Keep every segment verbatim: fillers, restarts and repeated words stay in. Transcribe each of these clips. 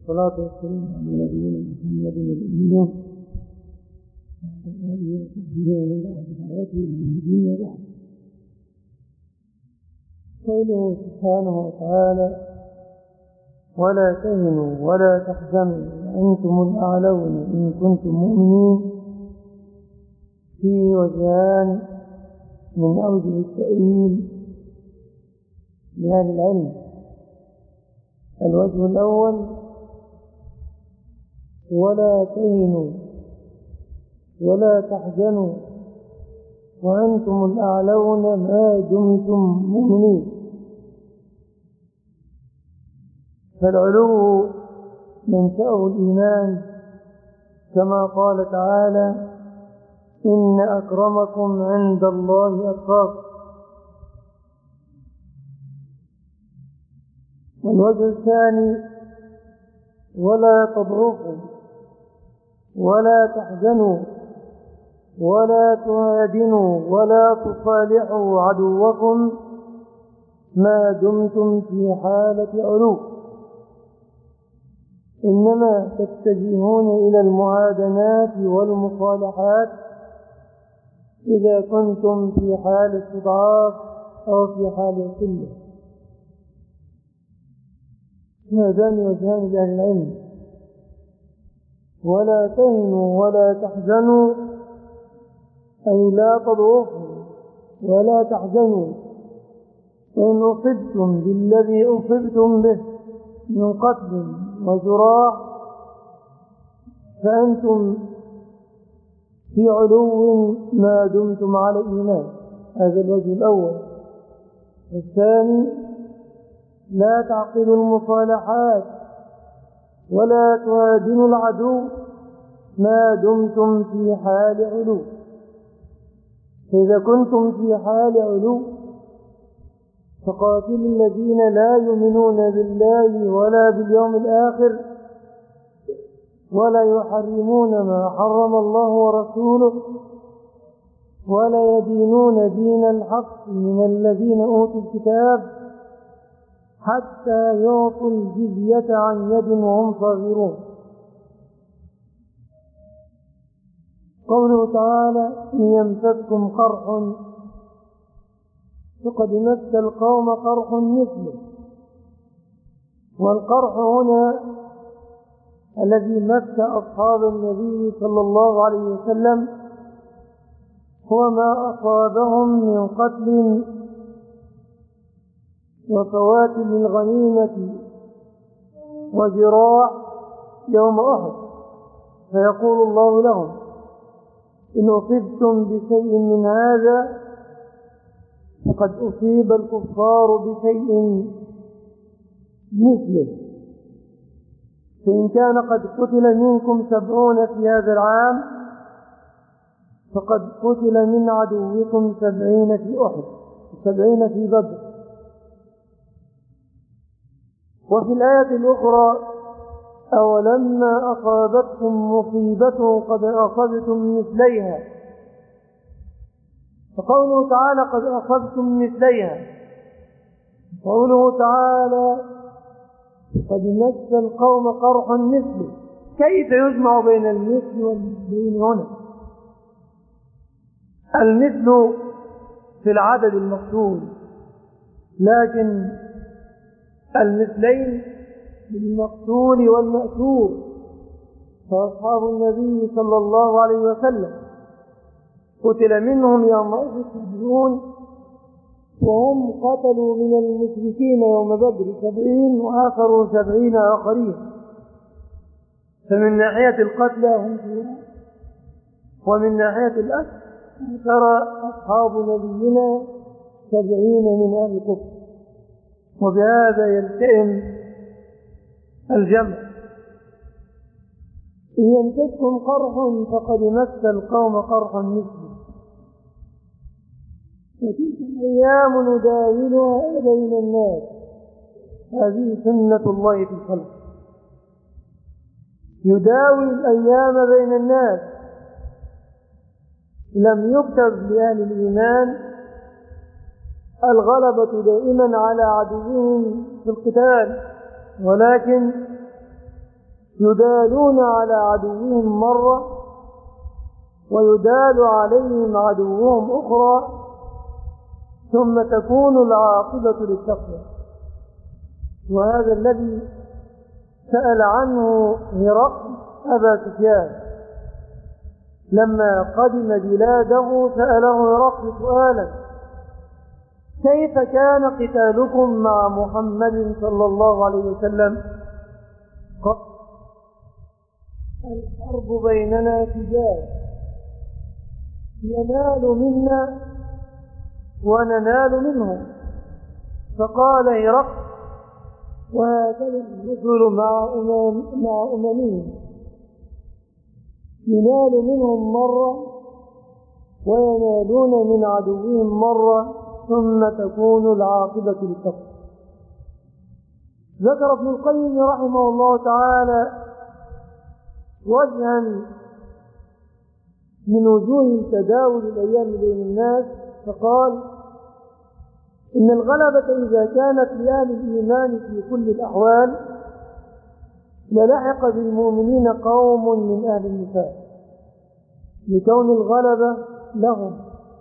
والصلاة والسلام على نبينا محمد الأمين وعلى آله وصحبه ومن دعا بدعوته إلى الدين وبعد. قوله سبحانه وتعالى: ولا تهنوا ولا تحزنوا وأنتم الأعلون إن كنتم مؤمنين، في وجهان من أوجه التأويل لأهل العلم. الوجه الأول: ولا تهنوا ولا تحزنوا وأنتم الأعلون ما دمتم مؤمنين. فالعلو منشأه الإيمان، كما قال تعالى: إن أكرمكم عند الله أتقاكم. والوجه الثاني: ولا تضعفوا ولا تحزنوا ولا تهادنوا ولا تصالحوا عدوكم ما دمتم في حالة علو، إنما تتجهون إلى المعادنات والمصالحات إذا كنتم في حال استضعاف أو في حال قلة. هذان وجهان لأهل العلم: ولا تهنوا ولا تحزنوا، أي لا تضعفوا ولا تحزنوا، وإن أصبتم بالذي أصبتم به من قتل وجراح فأنتم في علو ما دمتم على الإيمان. هذا الوجه الأول. الثاني: لا تعقلوا المصالحات ولا تهادنوا العدو ما دمتم في حال علو. فإذا كنتم في حال علو فقاتلوا الذين لا يؤمنون بالله ولا باليوم الآخر ولا يحرمون ما حرم الله ورسوله ولا يدينون دين الحق من الذين أوتوا الكتاب حتى يعطوا الجزية عن يد وهم صاغرون. قوله تعالى: إن يمسسكم قرح فقد مس القوم قرح مثله. والقرح هنا الذي مس أصحاب النبي صلى الله عليه وسلم هو ما أصابهم من قتل وفوات للغنيمة وجراح يوم أحد. فيقول الله لهم: إن أصبتم بشيء من هذا فقد أصيب الكفار بشيء مثله. فإن كان قد قتل منكم سبعون في هذا العام فقد قتل من عدوكم سبعين في أحد سبعين في بدر. وفي الآية الأخرى: أولما أصابتكم مصيبة قد أصبتم مثليها. فقوله تعالى: قد أصبتم مثليها. قوله تعالى: قد مس القوم قرح مثله. كيف يجمع بين المثل والمثلين هنا؟ المثل في العدد المقتول، لكن المثلين بالمقتول والمأثور. فأصحاب النبي صلى الله عليه وسلم قتل منهم يومئذ سبعون، وهم قتلوا من المشركين يوم بدر سبعين وآخروا سبعين آخرين. فمن ناحية القتلى هم سواء، ومن ناحية الأسر ترى أصحاب نبينا سبعين من أهل الكفر. وبهذا يلتئم الجمع. إن يمسسكم قرح فقد مس القوم قرح مثله وتلك الأيام نداولها بين الناس. هذه سنة الله في الخلق، يداوي الأيام بين الناس. لم يكتب لأهل الإيمان الغلبة دائما على عدوهم في القتال، ولكن يدالون على عدوهم مرة ويدال عليهم عدوهم أخرى ثم تكون العاقبة للتقوى. وهذا الذي سأل عنه هرقل أبا سفيان لما قدم بلاده، سأله هرقل سؤالا: كيف كان قتالكم مع محمد صلى الله عليه وسلم؟ قال: الحرب بيننا سجال، ينال منا وننال منه. فقال هرقل: وهكذا الرسل مع أمم مع أممهم، ينال منهم مرة وينالون من عدوهم مرة ثم تكون العاقبة للتقوى. ذكر ابن القيم رحمه الله تعالى وجها من وجوه تداول الأيام بين الناس، فقال: إن الغلبة إذا كانت لأهل الإيمان في كل الأحوال للحق بالمؤمنين قوم من أهل النفاق لكون الغلبة لهم،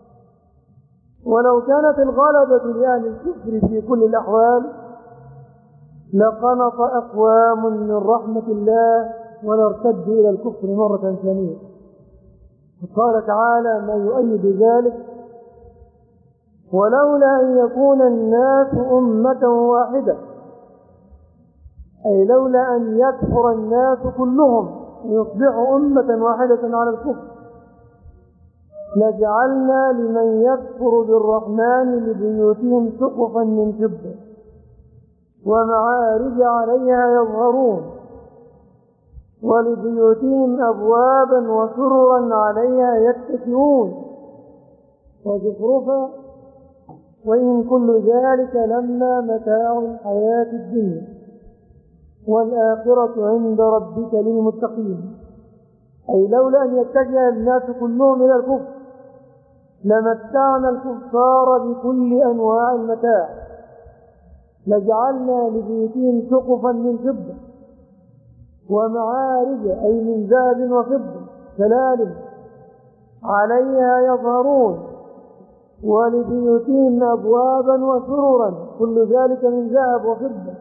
ولو كانت الغلبة لأهل الكفر في كل الأحوال لقنط أقوام من رحمة الله ولارتدوا إلى الكفر مرة ثانية. وقال تعالى ما يؤيد ذلك: ولولا أن يكون الناس أمة واحدة، أي لولا أن يكفر الناس كلهم ويصبحوا أمة واحدة على الكفر لجعلنا لمن يكفر بالرحمن لبيوتهم سقفا من فضة ومعارج عليها يظهرون ولبيوتهم أبوابا وسررا عليها يتكئون وزخرفا وإن كل ذلك لما متاع الحياة الدنيا والآخرة عند ربك للمتقين. أي لولا أن يتجه الناس كلهم إلى الكفر لمتعنا الكفار بكل أنواع المتاع، لجعلنا لبيوتهم سقفا من فضة ومعارج أي من ذهب وفضة سلالم عليها يظهرون ولبيوتهم أبوابا وسررا كل ذلك من ذهب وفضة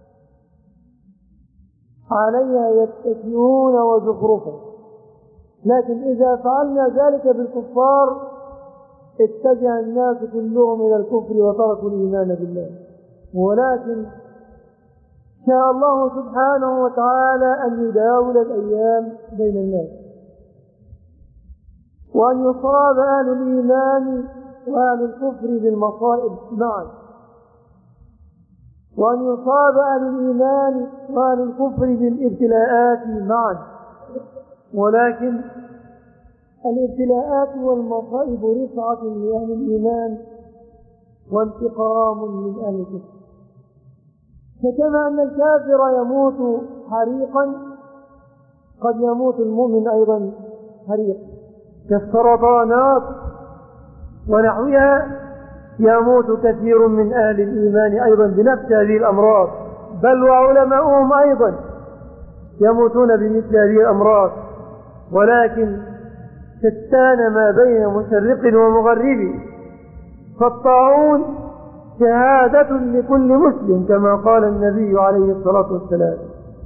عليها يتكئون وزخرفا. لكن إذا فعلنا ذلك بالكفار اتجه الناس كلهم إلى الكفر وتركوا الإيمان بالله. ولكن شاء الله سبحانه وتعالى أن يداول الأيام بين الناس وأن يصاب أهل الإيمان وأهل الكفر بالمصائب معا، وأن يصاب أهل الإيمان وأهل الكفر بالابتلاءات معا. ولكن الابتلاءات والمصائب رفعة لأهل الإيمان وانتقام من أهل الكفر. فكما أن الكافر يموت حريقا قد يموت المؤمن أيضا حريقا، كالسرطانات ونحوها يموت كثير من أهل الإيمان أيضا بنفس هذه الأمراض، بل وعلماؤهم أيضا يموتون بمثل هذه الأمراض. ولكن شتان ما بين مشرق ومغرب، فالطاعون شهادة لكل مسلم كما قال النبي عليه الصلاة والسلام.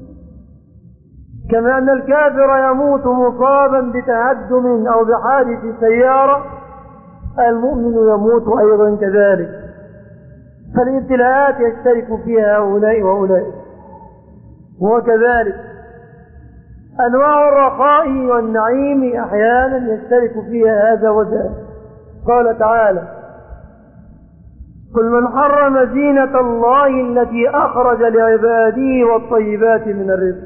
كما أن الكافر يموت مصابا بتهدم أو بحادث سيارة، المؤمن يموت أيضا كذلك. فالابتلاءات يشترك فيها هؤلاء وأولئك. وكذلك أنواع الرخاء والنعيم أحيانا يشترك فيها هذا وذاك. قال تعالى: قل من حرم زينة الله التي أخرج لعباده والطيبات من الرزق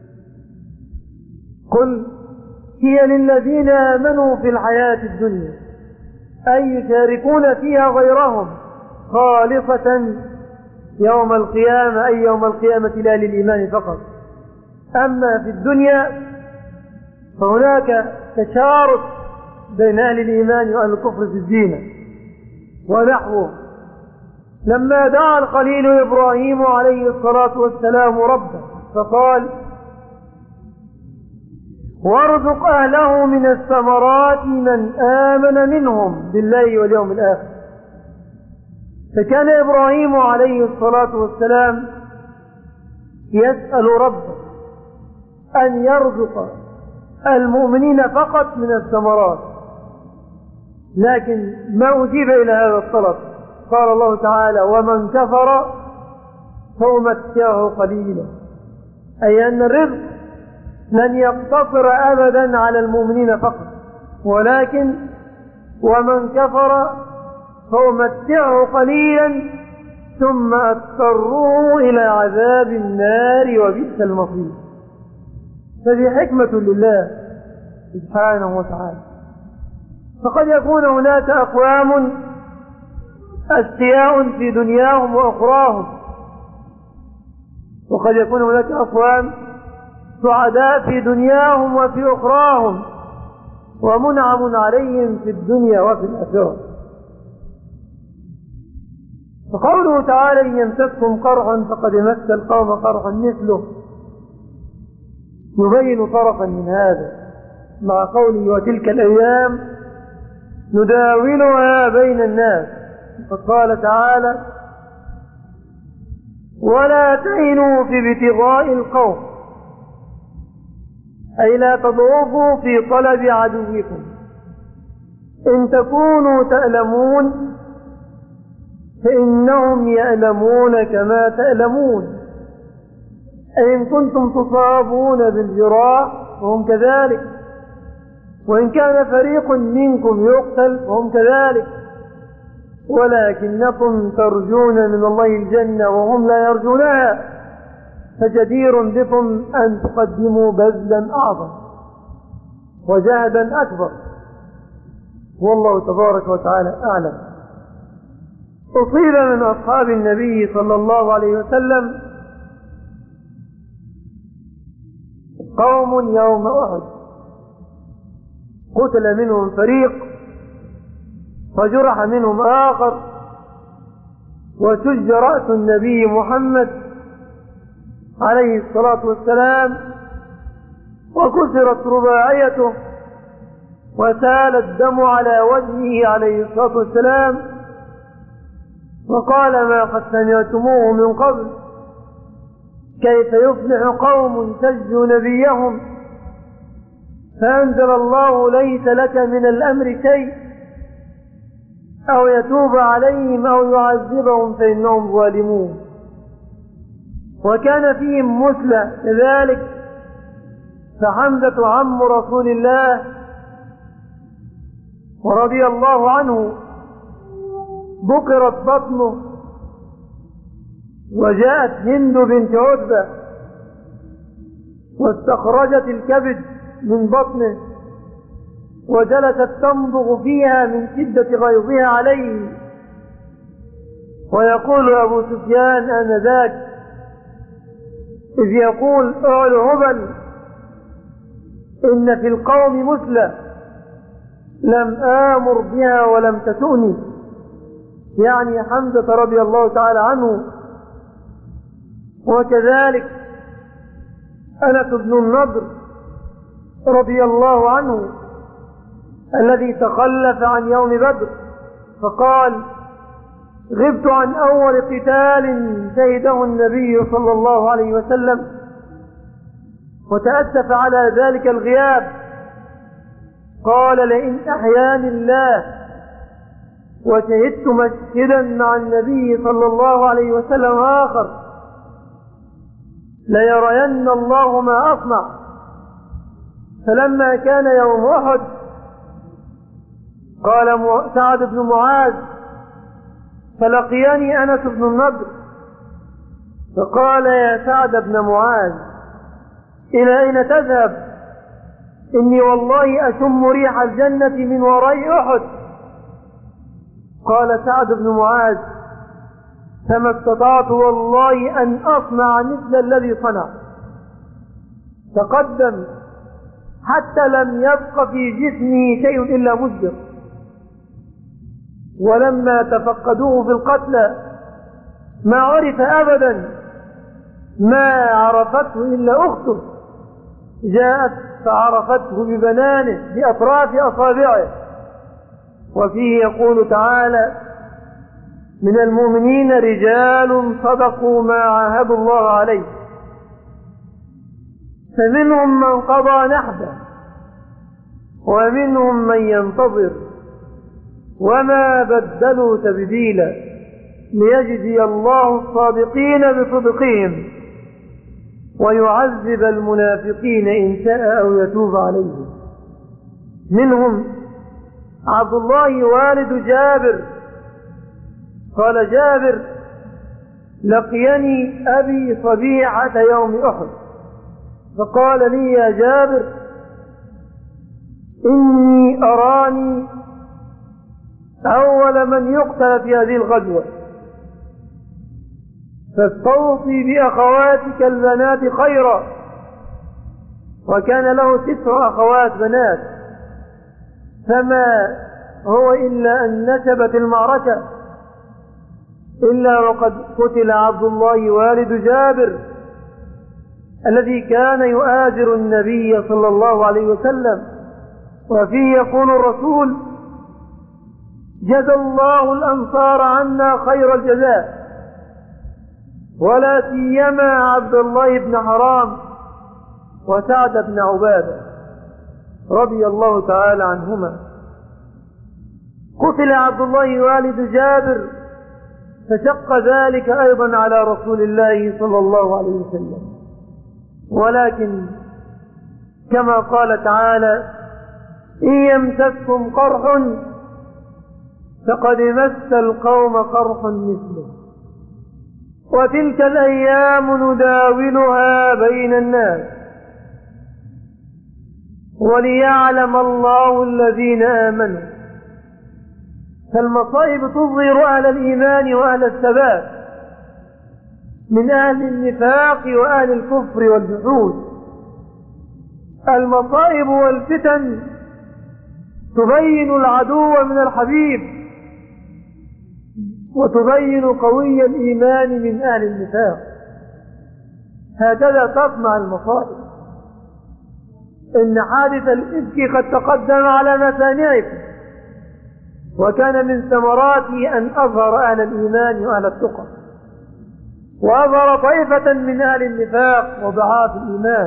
قل هي للذين آمنوا في الحياة الدنيا أي يشاركون فيها غيرهم خالصة يوم القيامة، أي يوم القيامة لا للإيمان فقط. أما في الدنيا فهناك تشارك بين أهل الإيمان وأهل الكفر في الزينة ونحوه. لما دعا الخليل إبراهيم عليه الصلاة والسلام ربه فقال: وارزق أهله من الثمرات من آمن منهم بالله واليوم الآخر. فكان إبراهيم عليه الصلاة والسلام يسأل ربه أن يرزق المؤمنين فقط من الثمرات، لكن ما أجيب إلى هذا الطلب. قال الله تعالى: ومن كفر فأمتعه قليلا، أي أن الرزق لن يقتصر أبدا على المؤمنين فقط، ولكن ومن كفر فأمتعه قليلا ثم أضطره إلى عذاب النار وبئس المصير. فهذه حكمة لله سبحانه وتعالى. فقد يكون هناك أقوام أشقياء في دنياهم وأخراهم، وقد يكون هناك أقوام سعداء في دنياهم وفي أخراهم، ومنعم عليهم في الدنيا وفي الآخرة. فقوله تعالى: إن يمسسكم قرح فقد مس القوم قرح مثله، يبين طرفا من هذا مع قوله: وتلك الأيام نداولها بين الناس. قد قال تعالى: ولا تهنوا في ابتغاء القوم، أي لا تضعفوا في طلب عدوكم، إن تكونوا تألمون فإنهم يألمون كما تألمون، أي إن كنتم تصابون بالجراح فهم كذلك، وإن كان فريق منكم يقتل فهم كذلك، ولكنكم ترجون من الله الجنة وهم لا يرجونها، فجدير بكم أن تقدموا بذلا أعظم وجهدا أكبر، والله تبارك وتعالى أعلم. أصيب من أصحاب النبي صلى الله عليه وسلم قوم يوم أحد، قتل منهم فريق وجرح منهم آخر، وشج رأس النبي محمد عليه الصلاة والسلام، وكسرت رباعيته، وسال الدم على وجهه عليه الصلاة والسلام، وقال: ما قد سمعتموه من قبل، كيف يفلح قوم سجوا نبيهم فأنزل الله: ليس لك من الأمر شيء، أو يتوب عليهم أو يعذبهم فإنهم ظالمون. وكان فيهم مسلى كذلك، فحمزة عم رسول الله ورضي الله عنه بكرت بطنه، وجاءت هند بنت عتبة واستخرجت الكبد من بطنه، وجلست تمضغ فيها من شدة غيظها عليه. ويقول أبو سفيان آنذاك إذ يقول: اعل هبل إن في القوم مثلى لم آمر بها ولم تسؤني، يعني حمزة رضي الله تعالى عنه. وكذلك أنس بن النضر رضي الله عنه الذي تخلف عن يوم بدر، فقال: غبت عن أول قتال شهده النبي صلى الله عليه وسلم، وتأسف على ذلك الغياب. قال: لئن أحياني الله وشهدت مسجدا مع النبي صلى الله عليه وسلم آخر ليرين الله ما أصنع. فلما كان يوم أحد قال سعد بن معاذ: فلقيني أنس بن النضر فقال: يا سعد بن معاذ، إلى أين تذهب؟ إني والله أشم ريح الجنة من وراء أحد. قال سعد بن معاذ: فما استطعت والله أن أصنع مثل الذي صنع. تقدم حتى لم يبق في جسمه شيء إلا مزق، ولما تفقدوه في القتلى ما عرف أبدا، ما عرفته إلا أخته، جاءت فعرفته ببنانه بأطراف أصابعه. وفيه يقول تعالى: من المؤمنين رجال صدقوا ما عاهدوا الله عليه فمنهم من قضى نحبه ومنهم من ينتظر وما بدلوا تبديلا ليجزي الله الصادقين بصدقهم ويعذب المنافقين إن شاء أو يتوب عليهم. منهم عبد الله والد جابر قال جابر: لقيني أبي صبيحة يوم أحد فقال لي: يا جابر، إني أراني أول من يقتل في هذه الغزوة، فاستوصي بأخواتك البنات خيرا. وكان له تسع أخوات بنات، فما هو إلا أن نشبت المعركة إلا وقد قتل عبد الله والد جابر الذي كان يؤازر النبي صلى الله عليه وسلم. وفيه يقول الرسول: جزى الله الأنصار عنا خير الجزاء، ولا سيما عبد الله بن حرام وسعد بن عبادة رضي الله تعالى عنهما. قتل عبد الله والد جابر فشق ذلك أيضا على رسول الله صلى الله عليه وسلم، ولكن كما قال تعالى: إن يمسسكم قرح فقد مس القوم قرح مثله وتلك الأيام نداولها بين الناس وليعلم الله الذين آمنوا. فالمصائب تظهر أهل الإيمان وأهل الثبات من أهل النفاق وأهل الكفر والجحود. المصائب والفتن تبين العدو من الحبيب وتبين قوي الإيمان من أهل النفاق. هكذا تصنع المصائب. إن حادث الإفك قد تقدم على مسامعكم، وكان من ثمراته أن أظهر أهل الإيمان وأهل التقى، وأظهر طائفة من أهل النفاق وضعاف الإيمان.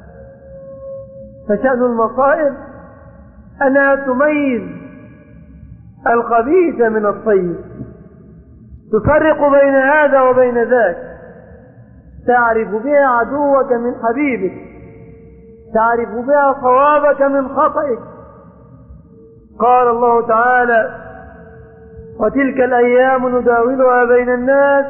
فشأن المصائب أنها تميز الخبيث من الطيب، تفرق بين هذا وبين ذاك، تعرف بها عدوك من حبيبك، تعرف بها صوابك من خطئك. قال الله تعالى: وتلك الأيام نداولها بين الناس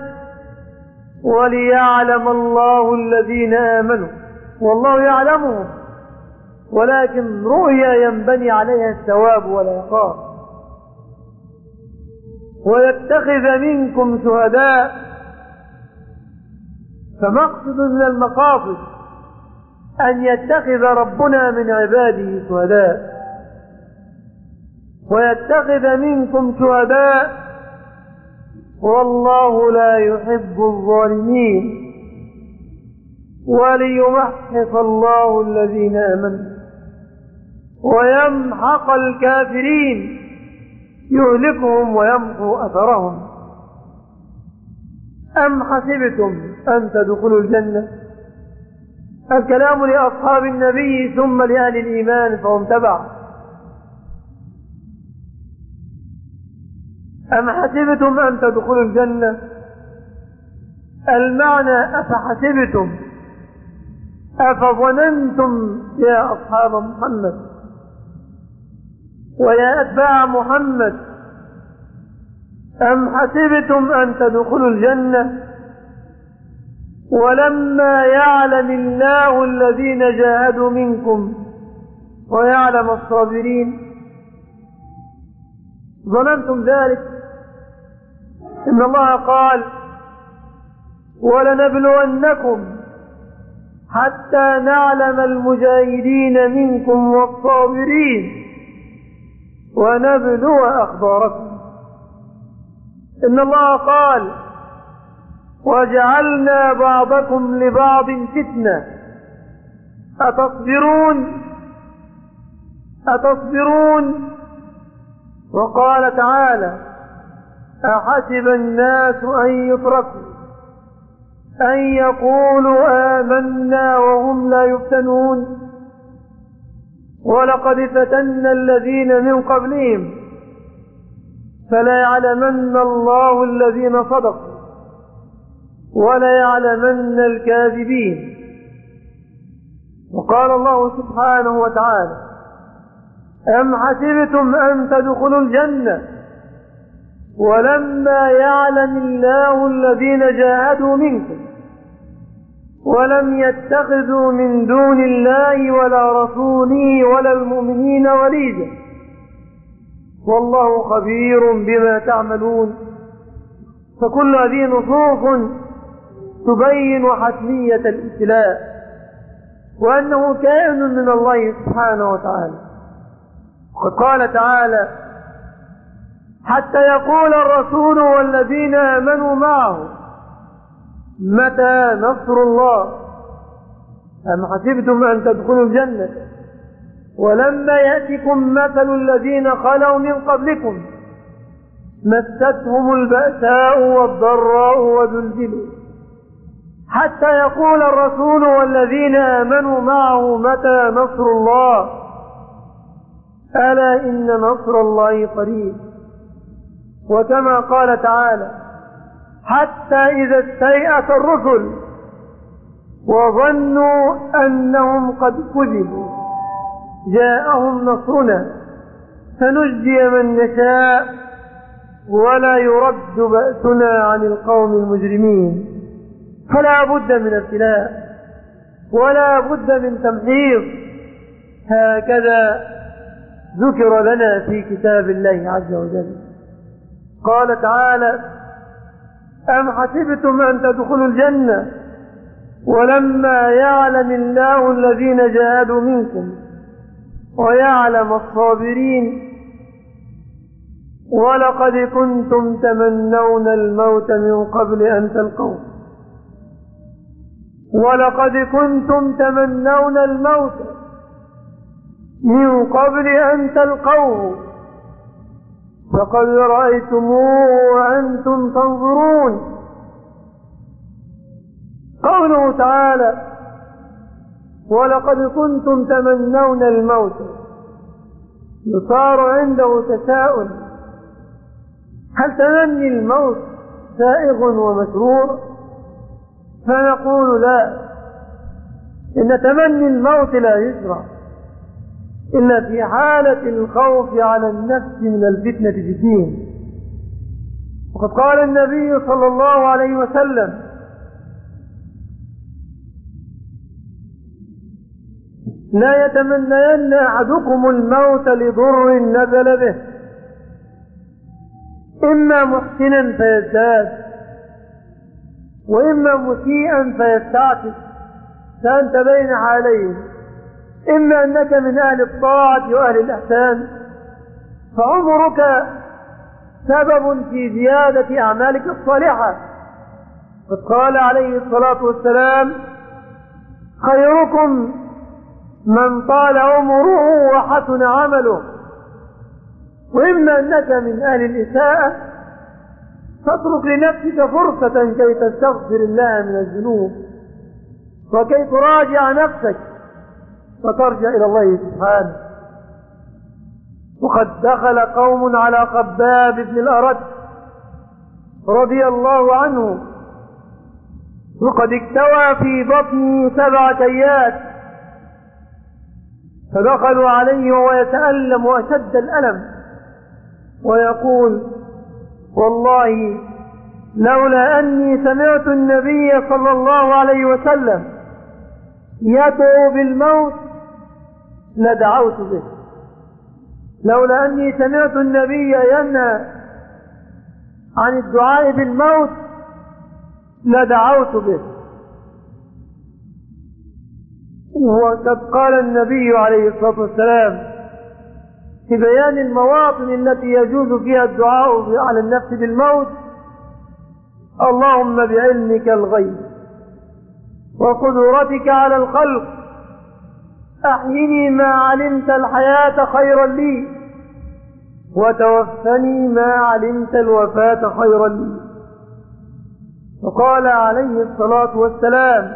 وليعلم الله الذين آمنوا. والله يعلمهم، ولكن رؤيا ينبني عليها الثواب والعقاب. ويتخذ منكم شهداء، فمقصد من المقاصد أن يتخذ ربنا من عباده شهداء. ويتخذ منكم شهداء والله لا يحب الظالمين وليمحص الله الذين آمنوا ويمحق الكافرين يهلكهم ويمحو أثرهم. أم حسبتم أن تدخلوا الجنة؟ الكلام لأصحاب النبي ثم لأهل الإيمان فهم تبع. أم حسبتم أن تدخلوا الجنة؟ المعنى أفحسبتم، أفظننتم يا أصحاب محمد ويا أتباع محمد، أم حسبتم أن تدخلوا الجنة ولما يعلم الله الذين جاهدوا منكم ويعلم الصابرين؟ ظننتم ذلك؟ إن الله قال: ولنبلونكم حتى نعلم المجاهدين منكم والصابرين ونبلو أخباركم. إن الله قال: وجعلنا بعضكم لبعض فتنة أتصبرون أتصبرون. وقال تعالى: أحسب الناس أن يتركوا أن يقولوا آمنا وهم لا يفتنون ولقد فتنا الذين من قبلهم فلا يعلمن الله الذين صدقوا ولا يعلمن الكاذبين. وقال الله سبحانه وتعالى: أم حسبتم أن تدخلوا الجنة ولما يعلم الله الذين جاهدوا منكم ولم يتخذوا من دون الله ولا رسوله ولا المؤمنين وليجا والله خبير بما تعملون. فكل هذه نصوص تبين حتمية الابتلاء وأنه كائن من الله سبحانه وتعالى. وقد قال تعالى: حتى يقول الرسول والذين آمنوا معه متى نصر الله. أم حسبتم أن تدخلوا الجنة ولما يأتكم مثل الذين خلوا من قبلكم مستهم البأساء والضراء وزلزلوا حتى يقول الرسول والذين آمنوا معه متى نصر الله ألا إن نصر الله قريب. وكما قال تعالى: حتى إذا استيأس الرسل وظنوا أنهم قد كذبوا جاءهم نصرنا فنجزي من نشاء ولا يرد بأسنا عن القوم المجرمين. فلا بد من ابتلاء ولا بد من تمحيص. هكذا ذكر لنا في كتاب الله عز وجل. قال تعالى: أم حسبتم أن تدخلوا الجنة ولما يعلم الله الذين جاهدوا منكم ويعلم الصابرين ولقد كنتم تمنون الموت من قبل أن تلقوه ولقد كنتم تمنون الموت من قبل أن تلقوه فقد رأيتموه وأنتم تنظرون. قوله تعالى: ولقد كنتم تمنون الموت، يصار عنده تساؤل: هل تمني الموت سائغ ومشروع؟ فنقول: لا، إن تمني الموت لا يشرع إلا في حالة الخوف على النفس من الفتنة في الدين. وقد قال النبي صلى الله عليه وسلم: لا يتمنين أحدكم الموت لضر نزل به، إما محسنا فيزداد وإما مسيئا فيستعتب، فأنت بين حالين: إما أنك من أهل الطاعة وأهل الإحسان فعمرك سبب في زيادة أعمالك الصالحة. قد قال عليه الصلاة والسلام: خيركم من طال عمره وحسن عمله. وإما أنك من أهل الإساءة فاترك لنفسك فرصة كي تستغفر الله من الذنوب وكي تراجع نفسك وترجع إلى الله سبحانه. وقد دخل قوم على خباب بن الأرد رضي الله عنه وقد اكتوى في بطنه سبع كيات، فدخلوا عليه وهو يتألم أشد الألم ويقول: والله لولا أني سمعت النبي صلى الله عليه وسلم يدعو بالموت لدعوت به. لولا أني سمعت النبي ينهى عن الدعاء بالموت لدعوت به. وقد قال النبي عليه الصلاة والسلام في بيان المواطن التي يجوز فيها الدعاء على النفس بالموت: اللهم بعلمك الغيب وقدرتك على الخلق أحيني ما علمت الحياة خيرا لي، وتوفني ما علمت الوفاة خيرا لي. وقال عليه الصلاة والسلام: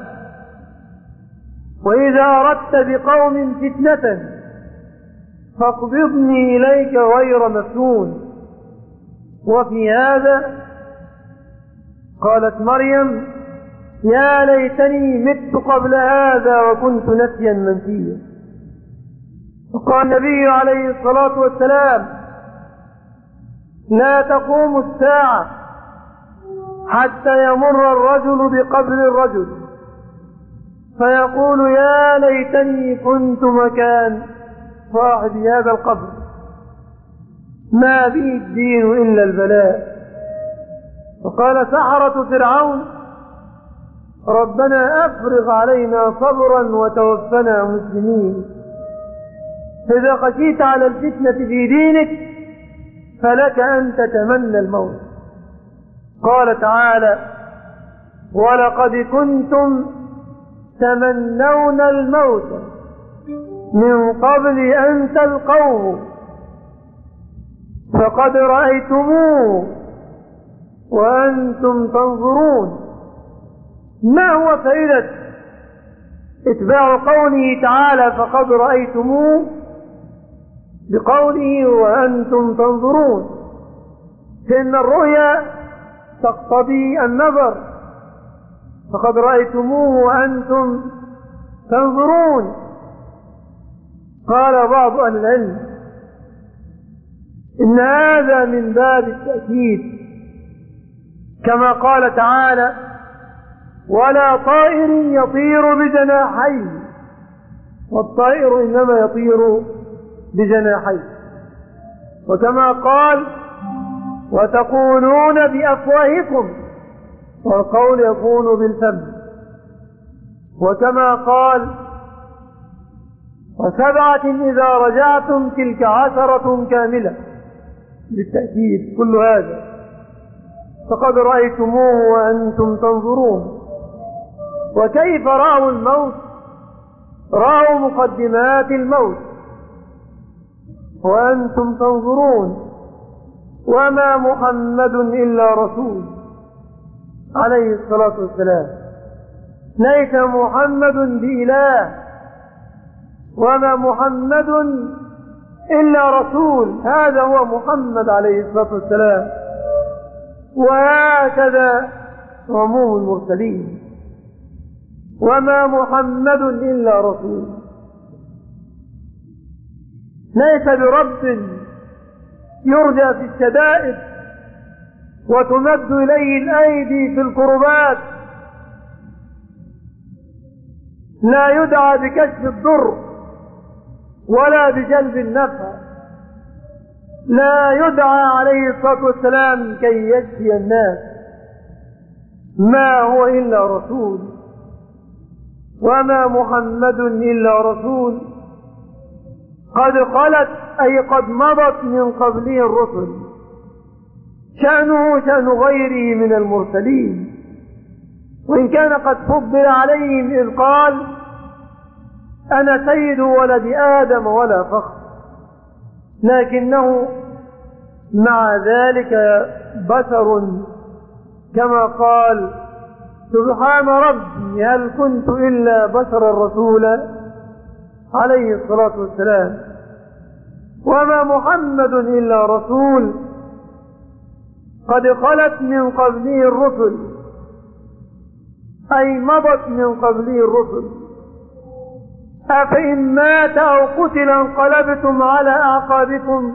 وإذا أردت بقوم فتنة فاقبضني إليك غير مفتون. وفي هذا قالت مريم: يا ليتني مت قبل هذا وكنت نسيا منسيا. وقال النبي عليه الصلاة والسلام: لا تقوم الساعة حتى يمر الرجل بقبر الرجل فيقول: يا ليتني كنت مكان صاحب هذا القبر، ما به الدين إلا البلاء. وقال سحرة فرعون: ربنا أفرغ علينا صبرا وتوفنا مسلمين. إذا خشيت على الفتنة في دينك فلك أن تتمنى الموت. قال تعالى: ولقد كنتم تمنون الموت من قبل أن تلقوه فقد رأيتموه وأنتم تنظرون. ما هو فائدة اتباع قوله تعالى فقد رأيتموه بقوله وأنتم تنظرون؟ فإن الرؤيا تقتضي النظر، فقد رأيتموه وأنتم تنظرون. قال بعض أهل العلم إن هذا من باب التأكيد، كما قال تعالى: ولا طائر يطير بجناحيه، والطائر إنما يطير بجناحيه. وكما قال: وتقولون بأفواهكم، والقول يكون بالفم. وكما قال: وسبعة إذا رجعتم تلك عشرة كاملة، بالتأكيد كل هذا. فقد رأيتموه وأنتم تنظرون. وكيف رأوا الموت؟ رأوا مقدمات الموت وأنتم تنظرون. وما محمد إلا رسول عليه الصلاة والسلام، ليس محمد بإله، وما محمد إلا رسول، هذا هو محمد عليه الصلاة والسلام. وهكذا عموم المرسلين، وما محمد إلا رسول. ليس برب يرجى في الشدائد وتمد إليه الأيدي في الكربات، لا يدعى بكشف الضر ولا بجلب النفع، لا يدعى عليه الصلاة والسلام كي يشفي الناس، ما هو إلا رسول. وما محمد إلا رسول قد خلت أي قد مضت من قبله الرسل، شأنه شأن غيره من المرسلين، وإن كان قد فضل عليهم إذ قال: أنا سيد ولد آدم ولا فخر، لكنه مع ذلك بشر، كما قال: سبحان ربي هل كنت إلا بشرا رسولا عليه الصلاة والسلام. وما محمد إلا رسول قد خلت من قبله الرسل، أي مضت من قبله الرسل. أفإن مات أو قتل انقلبتم على أعقابكم.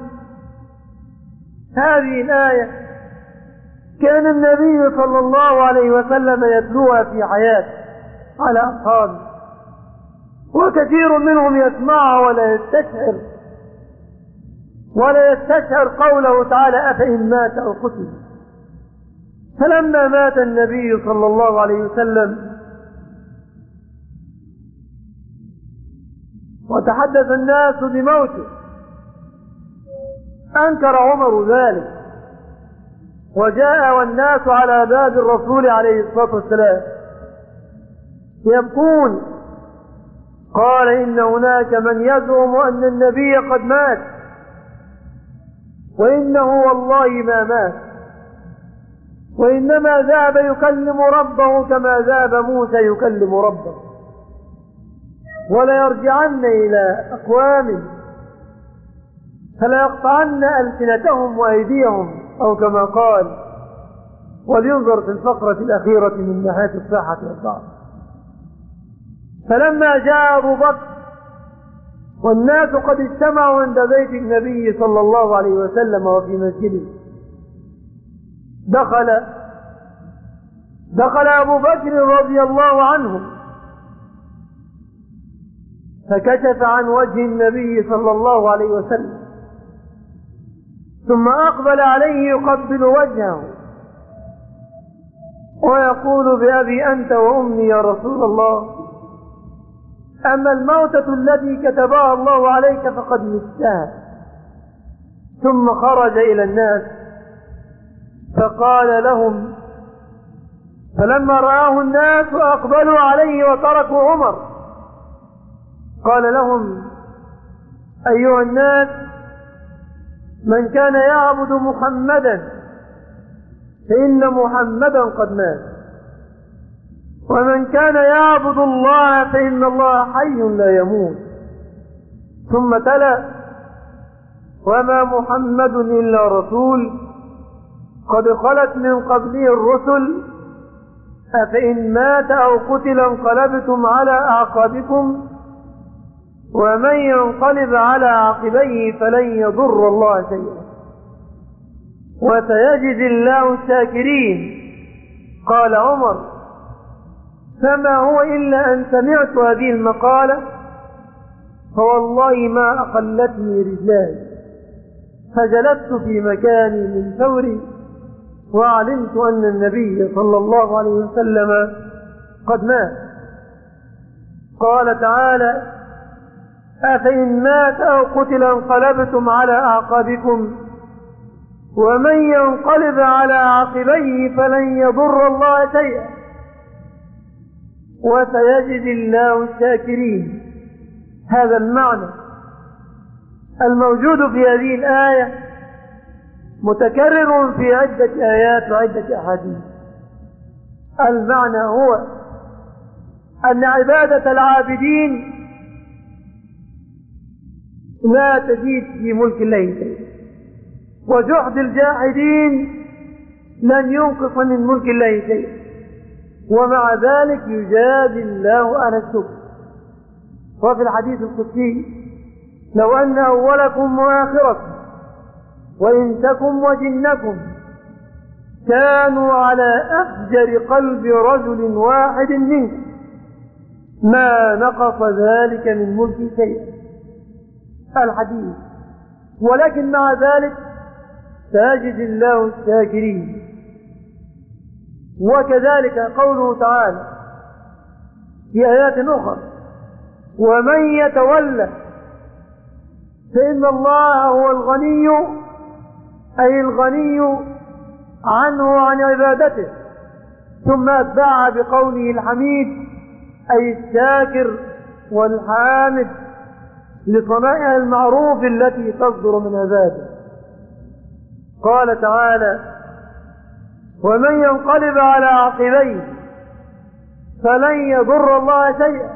هذه الآية كان النبي صلى الله عليه وسلم يتلوها في حياته على أصحابه، وكثير منهم يسمعها ولا يستشعر ولا يستشعر قوله تعالى: أفإن مات أو قتل. فلما مات النبي صلى الله عليه وسلم وتحدث الناس بموته أنكر عمر ذلك، وجاء والناس على باب الرسول عليه الصلاة والسلام يبكون. قال إن هناك من يزعم أن النبي قد مات، وإنه والله ما مات، وإنما ذهب يكلم ربه كما ذهب موسى يكلم ربه، وليرجعن إلى أقوام فليقطعن ألسنتهم وأيديهم أو كما قال. ولينظر في الفقرة الأخيرة من ناحية الصحة والضعف. فلما جاء أبو بكر والناس قد اجتمعوا عند بيت النبي صلى الله عليه وسلم وفي مسجده، دخل دخل أبو بكر رضي الله عنه فكشف عن وجه النبي صلى الله عليه وسلم، ثم أقبل عليه يقبل وجهه ويقول بأبي أنت وأمي يا رسول الله، أما الموتة التي كتبها الله عليك فقد متها. ثم خرج إلى الناس فقال لهم، فلما رآه الناس أقبلوا عليه وتركوا عمر قال لهم أيها الناس، من كان يعبد محمدا فإن محمدا قد مات، ومن كان يعبد الله فإن الله حي لا يموت. ثم تلا وما محمد إلا رسول قد خلت من قبله الرسل أفإن مات أو قتل انقلبتم على أعقابكم ومن ينقلب على عقبيه فلن يضر الله شيئا وسيجزي الله الشاكرين. قال عمر فما هو إلا أن سمعت هذه المقالة فوالله ما أقلتني رجلاي، فجلست في مكاني من ثوري وعلمت أن النبي صلى الله عليه وسلم قد مات. قال تعالى أفإن مات أو قتل انقلبتم على أعقابكم ومن ينقلب على عقبيه فلن يضر الله شيئا وسيجزي الله الشاكرين. هذا المعنى الموجود في هذه الآية متكرر في عدة آيات وعدة أحاديث. المعنى هو أن عبادة العابدين لا تزيد في ملك الله شيئا، وجحد الجاحدين لن ينقص من ملك الله شيئا، ومع ذلك يجازي الله على الشكر. وفي الحديث القدسي لو أن أولكم وآخركم وإنسكم وجنكم كانوا على أفجر قلب رجل واحد منكم ما نقص ذلك من ملك شيئا. الحديث. ولكن مع ذلك سيجزي الله الشاكرين. وكذلك قوله تعالى في آيات أخرى ومن يتولى فإن الله هو الغني، أي الغني عنه وعن عبادته. ثم أتبعها بقوله الحميد أي الشاكر والحامد لصنائع المعروف التي تصدر من عباده. قال تعالى ومن ينقلب على عقبيه فلن يضر الله شيئا،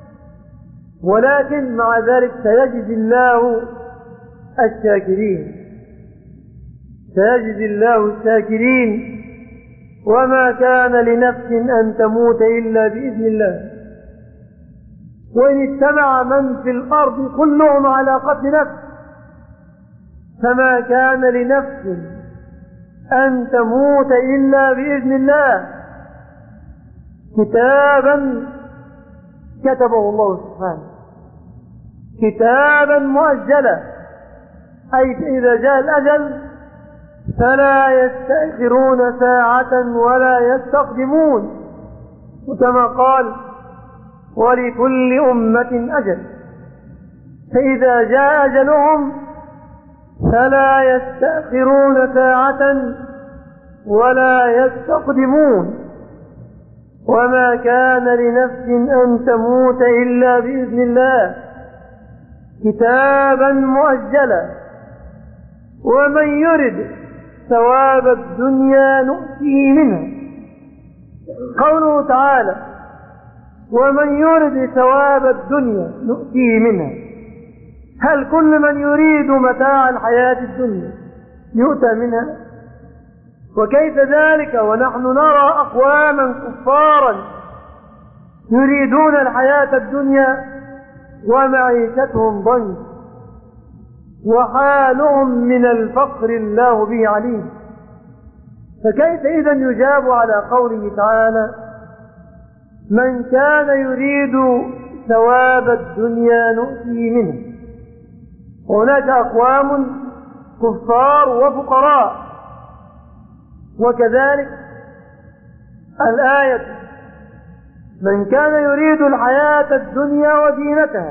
ولكن مع ذلك سيجزي الله الشاكرين. سيجزي الله الشاكرين. وما كان لنفس أن تموت إلا بإذن الله، وإن اجتمع من في الأرض كلهم على قتل نفس فما كان لنفس أن تموت إلا بإذن الله، كتابا كتبه الله سبحانه، كتابا مؤجلا، أي إذا جاء الأجل فلا يستأخرون ساعة ولا يستقدمون. وكما قال ولكل أمة أجل، فإذا جاء أجلهم فلا يستأخرون ساعة ولا يستقدمون. وما كان لنفس أن تموت إلا بإذن الله كتابا مؤجلا ومن يرد ثواب الدنيا نؤتيه منها. قوله تعالى ومن يرد ثواب الدنيا نؤتيه منها، هل كل من يريد متاع الحياة الدنيا يؤتى منها؟ وكيف ذلك ونحن نرى أقواما كفارا يريدون الحياة الدنيا ومعيشتهم ضنك وحالهم من الفقر الله به عليم. فكيف إذن يجاب على قوله تعالى من كان يريد ثواب الدنيا نؤتيه منه؟ هناك أقوام كفار وفقراء، وكذلك الآية من كان يريد الحياة الدنيا وزينتها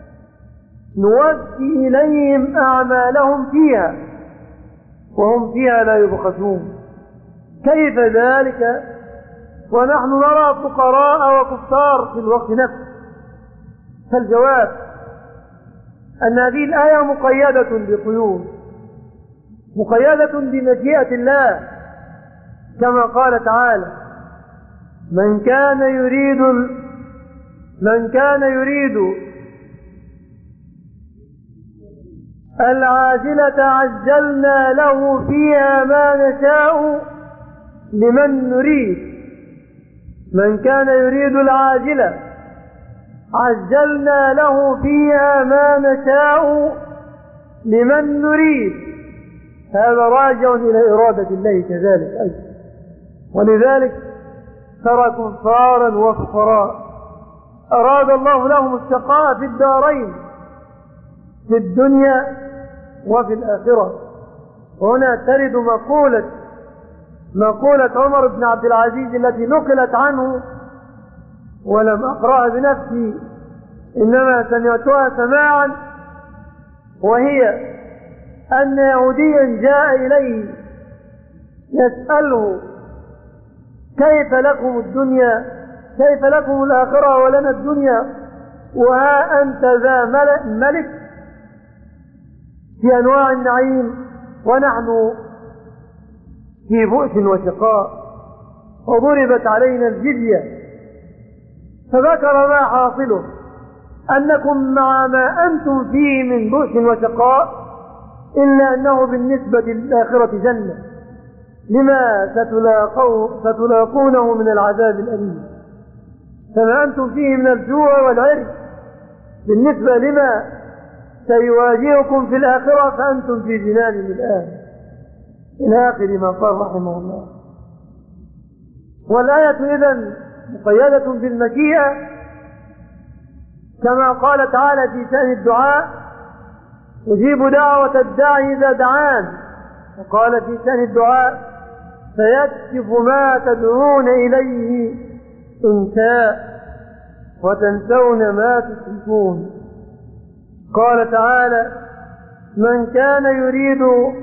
نوفي إليهم أعمالهم فيها وهم فيها لا يبخسون. كيف ذلك ونحن نرى فقراء وكفار في الوقت نفسه؟ فالجواب أن هذه الآية مقيدة بقيود، مقيدة بمشيئة الله، كما قال تعالى من كان يريد من كان يريد العاجلة عجلنا له فيها ما نشاء لمن نريد. من كان يريد العاجلة عجلنا له فيها ما نشاء لمن نريد. هذا راجع إلى إرادة الله كذلك أيضا، ولذلك ترى كفارا وفقراء أراد الله لهم الشقاء في الدارين في الدنيا وفي الآخرة. هنا ترد مقولة مقولة عمر بن عبد العزيز التي نقلت عنه ولم أقرأها بنفسي إنما سمعتها سماعا، وهي أن يهوديا جاء إليه يسأله كيف لكم الدنيا كيف لكم الآخرة ولنا الدنيا وها أنت ذا ملك في أنواع النعيم ونحن في بؤس وشقاء وضربت علينا الجزية. فذكر ما حاصله أنكم مع ما أنتم فيه من بؤس وشقاء إلا أنه بالنسبة للآخرة جنة لما ستلاقونه من العذاب الأليم. فما أنتم فيه من الجوع والعري بالنسبة لما سيواجهكم في الآخرة فأنتم في جنان الآن، إلى آخر ما قال رحمه الله. والآية إذن مقيدة بالمشيئة كما قال تعالى في شأن الدعاء أجيب دعوة الداعي إذا دعان، وقال في شأن الدعاء فيكشف ما تدعون إليه إن شاء وتنسون ما تشركون. قال تعالى من كان يريد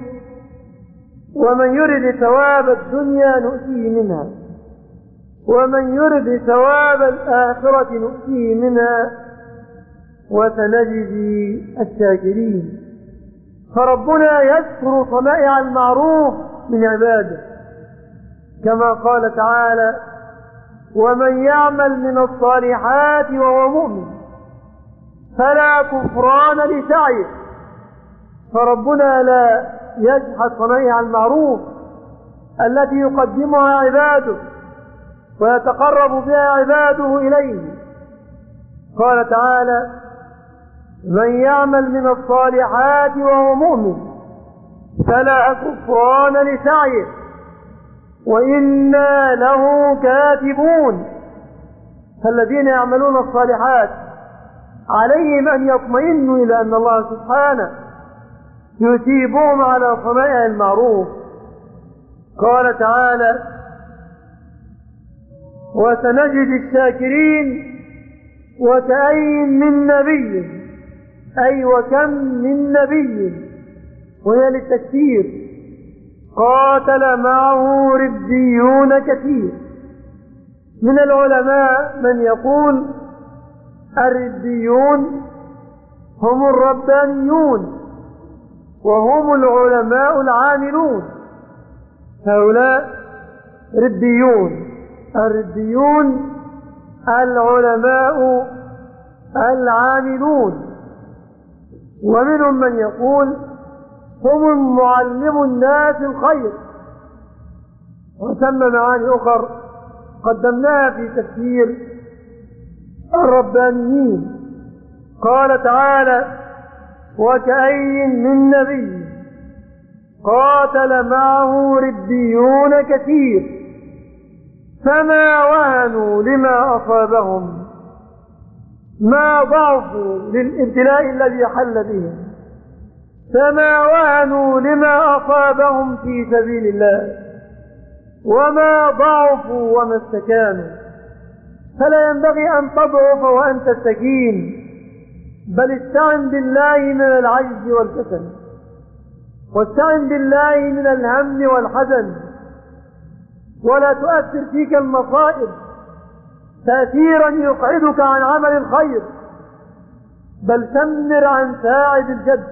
ومن يرد ثواب الدنيا نؤتيه منها ومن يرد ثواب الآخرة نؤتيه منها وسنجزي الشاكرين. فربنا يذكر صنائع المعروف من عباده كما قال تعالى ومن يعمل من الصالحات وهو مؤمن فلا كفران لسعيه. فربنا لا يجحد صنائع المعروف التي يقدمها عباده ويتقرب بها عباده إليه. قال تعالى من يعمل من الصالحات وهو مؤمن فلا كفران لسعيه وإنا له كاتبون. فالذين يعملون الصالحات عليهم أن يطمئنوا إلى أن الله سبحانه يثيبهم على صنائع المعروف. قال تعالى وسنجزي الشاكرين وكأي من نبي أي وكم من نبي وهي للتكثير قاتل معه ربيون كثير من العلماء من يقول الربيون هم الربانيون وهم العلماء العاملون. هؤلاء ربيون، الربيون العلماء العاملون. ومنهم من يقول هم معلم الناس الخير، وثم معاني أخر قدمناها في تفسير الربانيين. قال تعالى: وكأي من نبي قاتل معه ربيون كثير فما وهنوا لما أصابهم ما ضعفوا للابتلاء الذي حل بهم فما وهنوا لما أصابهم في سبيل الله وما ضعفوا وما استكانوا. فلا ينبغي أن تضعف وأنت تستكين، بل استعن بالله من العجز والكسل، واستعن بالله من الهم والحزن، ولا تؤثر فيك المصائب تأثيرا يقعدك عن عمل الخير، بل شمر عن ساعد الجد،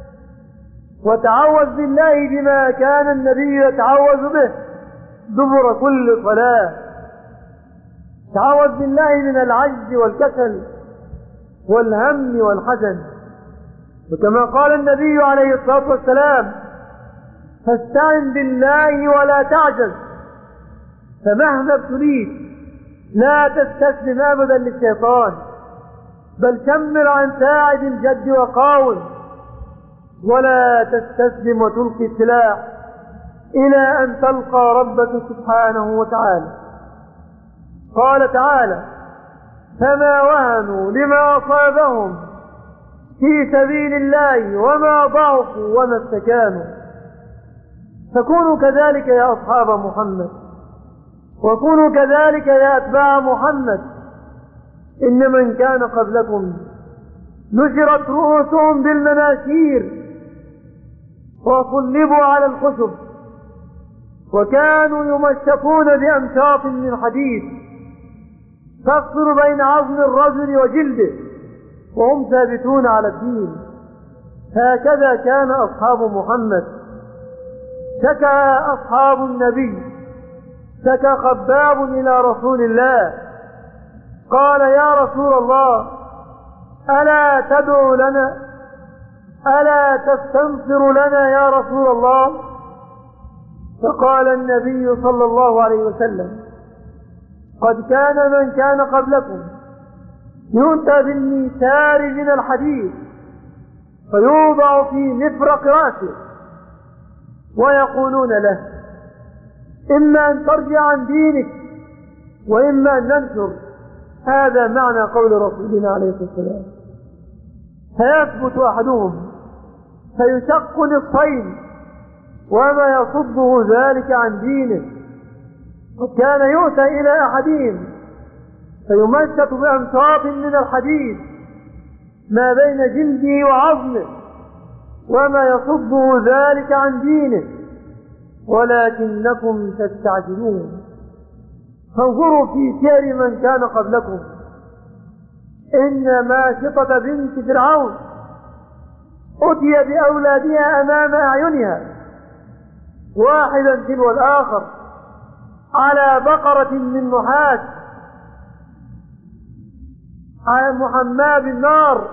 وتعوذ بالله بما كان النبي يتعوذ به دبر كل صلاة. تعوذ بالله من العجز والكسل والهم والحزن. وكما قال النبي عليه الصلاة والسلام: فاستعن بالله ولا تعجز، فمهما ابتليت لا تستسلم أبدا للشيطان، بل شمر عن ساعد الجد وقاوم، ولا تستسلم وتلقي السلاح إلى أن تلقى ربك سبحانه وتعالى. قال تعالى: فما وهنوا لما أصابهم في سبيل الله وما ضعفوا وما استكانوا. فكونوا كذلك يا أصحاب محمد، وكونوا كذلك يا أتباع محمد. إن من كان قبلكم نشرت رؤوسهم بالمناشير وصلبوا على الخشب وكانوا يمشطون بأمشاط من حديد تفصل بين عظم الرجل وجلده وهم ثابتون على الدين. هكذا كان أصحاب محمد. شكى أصحاب النبي، شكى خباب إلى رسول الله قال: يا رسول الله، ألا تدعو لنا؟ ألا تستنصر لنا يا رسول الله؟ فقال النبي صلى الله عليه وسلم: قد كان من كان قبلكم يؤتى بالميسار من الحديد فيوضع في مفرق رأسه ويقولون له: إما أن ترجع عن دينك وإما أن ننشر. هذا معنى قول رسولنا عليه الصلاة والسلام. فيثبت أحدهم فيشق نصفين وما يصده ذلك عن دينه. قد كان يؤتى إلى أحدهم فيمشط بأمشاط من الحديد ما بين جلده وعظمه وما يصده ذلك عن دينه، ولكنكم تستعجلون. فانظروا في سير من كان قبلكم. إن ماشطة بنت فرعون أتي بأولادها أمام أعينها واحدا تلو الآخر على بقرة من نحاس على محماة بالنار،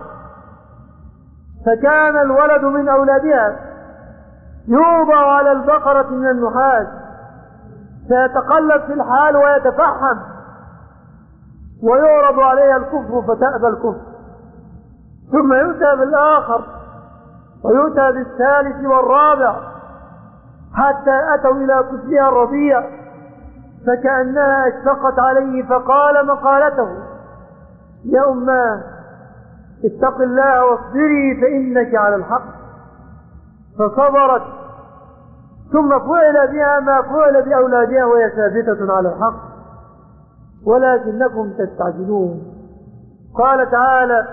فكان الولد من أولادها يوضع على البقرة من النحاس فيتقلب في الحال ويتفحم ويعرض عليها الكفر فتأبى الكفر، ثم يؤتى بالآخر ويؤتى بالثالث والرابع حتى أتوا إلى كفرها الرضيع فكأنها اشفقت عليه فقال مقالته: يا أماه اتق الله واصبري فإنك على الحق. فصبرت، ثم فعل بها ما فعل بأولادها وهي ثابتة على الحق، ولكنكم تستعجلون. قال تعالى: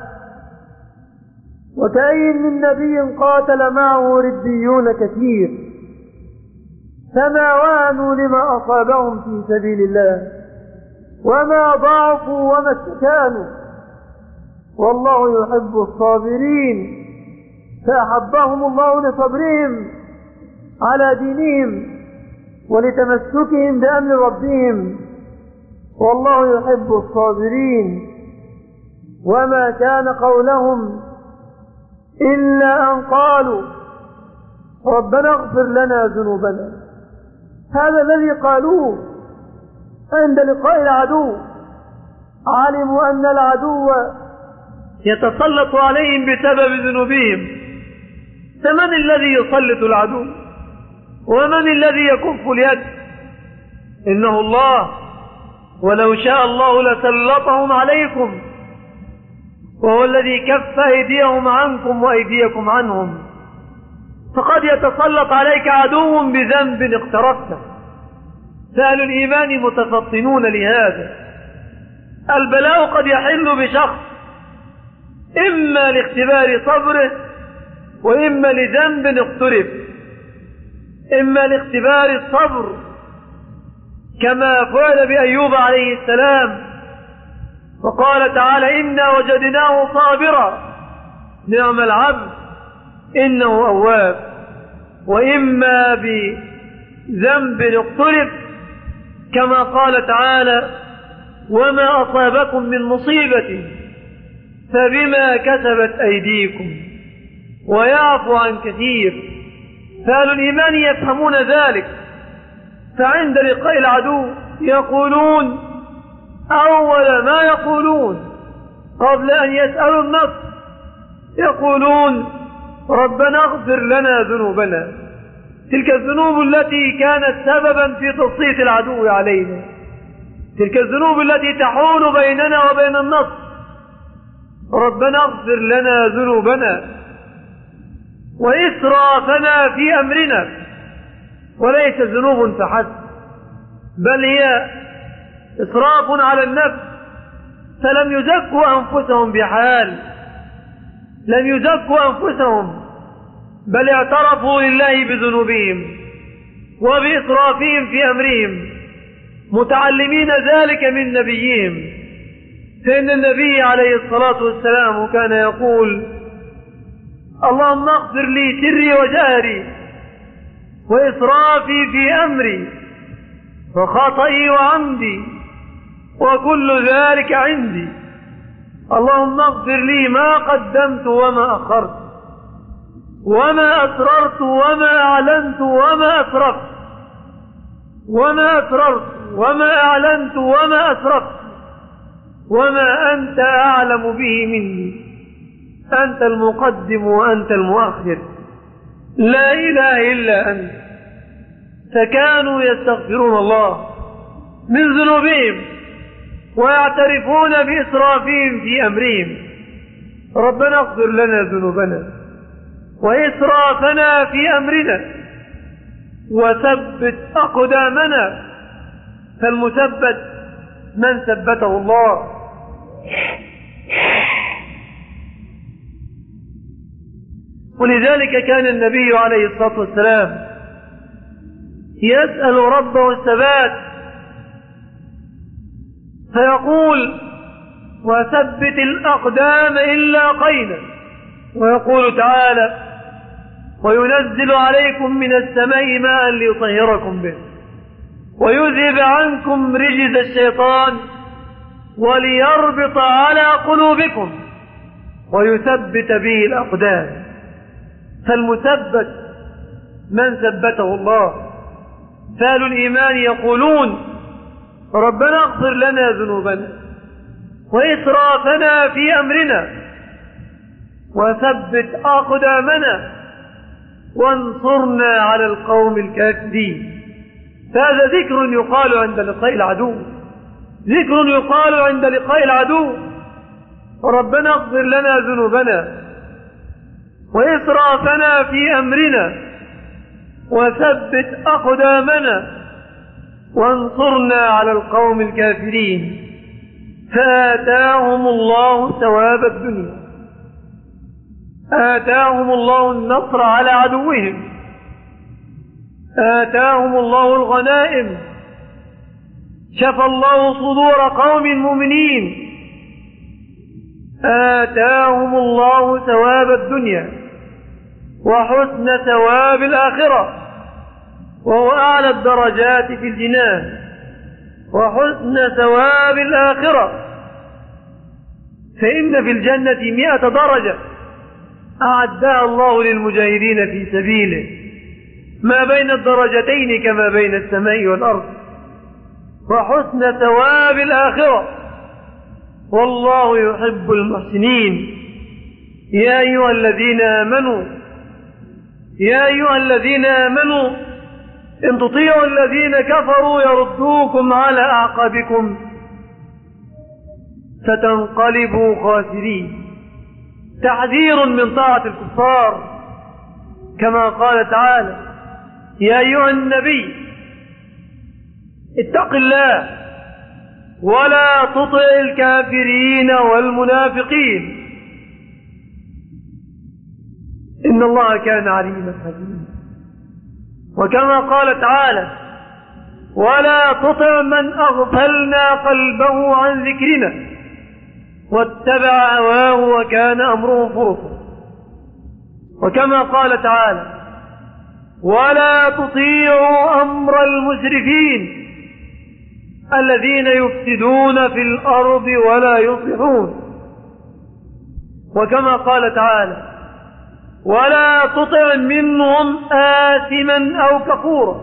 وكأي من نبي قاتل معه ربيون كثير فما وهنوا لما أصابهم في سبيل الله وما ضعفوا وما استكانوا، والله يحب الصابرين، فأحبهم الله لصبرهم على دينهم ولتمسكهم بأمر ربهم، والله يحب الصابرين. وما كان قولهم إلا أن قالوا ربنا اغفر لنا ذنوبنا. هذا الذي قالوه عند لقاء العدو، علموا أن العدو يتسلط عليهم بسبب ذنوبهم، فمن الذي يسلط العدو ومن الذي يكف اليد؟ إنه الله، ولو شاء الله لسلطهم عليكم، وهو الذي كف أيديهم عنكم وأيديكم عنهم. فقد يتسلط عليك عدو بذنب اقترفته. فأهل الإيمان متفطنون لهذا. البلاء قد يحل بشخص إما لاختبار صبره وإما لذنب اقترف. إما لاختبار الصبر كما فعل بأيوب عليه السلام، وقال تعالى إنا وجدناه صابرا نعم العبد إنه أواب. وإما بذنب اقترف كما قال تعالى وما أصابكم من مصيبة فبما كسبت أيديكم ويعفو عن كثير. فأهل الإيمان يفهمون ذلك، فعند لقاء العدو يقولون أول ما يقولون قبل أن يسألوا النصر يقولون ربنا اغفر لنا ذنوبنا، تلك الذنوب التي كانت سببا في تسليط العدو علينا، تلك الذنوب التي تحول بيننا وبين النصر. ربنا اغفر لنا ذنوبنا وإسرافنا في أمرنا، وليس ذنوب فحسب بل هي إسراف على النفس. فلم يزكوا أنفسهم بحال، لم يزكوا أنفسهم بل اعترفوا لله بذنوبهم وبإسرافهم في أمرهم، متعلمين ذلك من نبيهم. فإن النبي عليه الصلاة والسلام كان يقول اللهم اغفر لي سري وجهري وإسرافي في أمري وخطئي وعمدي وكل ذلك عندي. اللهم اغفر لي ما قدمت وما أخرت وما أسررت وما أعلنت وما أسرفت وما أسررت وما أعلنت وما أسرفت وما أنت أعلم به مني، أنت المقدم وأنت المؤخر، لا إله إلا أنت. فكانوا يستغفرون الله من ذنوبهم ويعترفون بإسرافهم في أمرهم. ربنا اغفر لنا ذنوبنا وإسرافنا في أمرنا وثبت أقدامنا. فالمثبت من ثبته الله. ولذلك كان النبي عليه الصلاة والسلام يسأل ربه الثبات فيقول وثبت الأقدام إلا قينا، ويقول تعالى وينزل عليكم من السماء ماء ليطهركم به ويذهب عنكم رجز الشيطان وليربط على قلوبكم ويثبت به الأقدام. فالمثبت من ثبته الله. فأهل الإيمان يقولون ربنا اغفر لنا ذنوبنا وإسرافنا في أمرنا وثبت أقدامنا وانصرنا على القوم الكافرين. فهذا ذكر يقال عند لقاء العدو، ذكر يقال عند لقاء العدو. ربنا اغفر لنا ذنوبنا وإسرافنا في أمرنا وثبت أقدامنا وانصرنا على القوم الكافرين. فآتاهم الله ثواب الدنيا، آتاهم الله النصر على عدوهم، آتاهم الله الغنائم، شفى الله صدور قوم مؤمنين آتاهم الله ثواب الدنيا وحسن ثواب الآخرة، وهو أعلى الدرجات في الجنان، وحسن ثواب الآخرة. فإن في الجنة مئة درجة أعدها الله للمجاهدين في سبيله، ما بين الدرجتين كما بين السماء والأرض، وحسن ثواب الآخرة، والله يحب المحسنين. يا أيها الذين آمنوا يا أيها الذين آمنوا إن تطيعوا الذين كفروا يردوكم على أعقابكم فتنقلبوا خاسرين. تحذير من طاعة الكفار، كما قال تعالى: يا أيها النبي اتق الله ولا تطع الكافرين والمنافقين إن الله كان عليما حكيما. وكما قال تعالى: ولا تطع من أغفلنا قلبه عن ذكرنا واتبع هواه وكان أمره فرطا. وكما قال تعالى: ولا تطيعوا أمر المسرفين الذين يفسدون في الأرض ولا يصلحون. وكما قال تعالى: ولا تطع منهم آثما أو كفورا،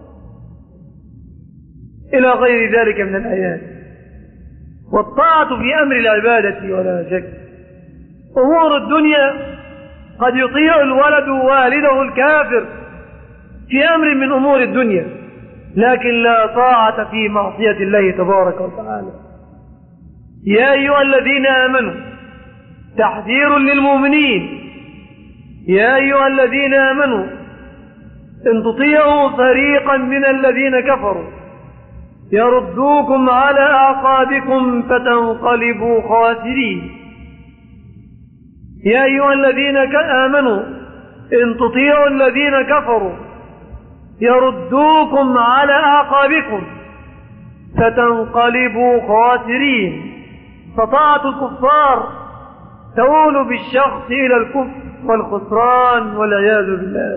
إلى غير ذلك من الآيات. والطاعة في أمر العبادة ولا شك. أمور الدنيا قد يطيع الولد والده الكافر في أمر من أمور الدنيا، لكن لا طاعة في معصية الله تبارك وتعالى. يا أيها الذين آمنوا، تحذير للمؤمنين: يا أيها الذين آمنوا إن تطيعوا فريقا من الذين كفروا يردوكم على أعقابكم فتنقلبوا خاسرين. يا أيها الذين آمنوا إن تطيعوا الذين كفروا يردوكم على أعقابكم فتنقلبوا خاسرين. فطاعة الكفار تؤول بالشخص إلى الكفر والخسران والعياذ بالله.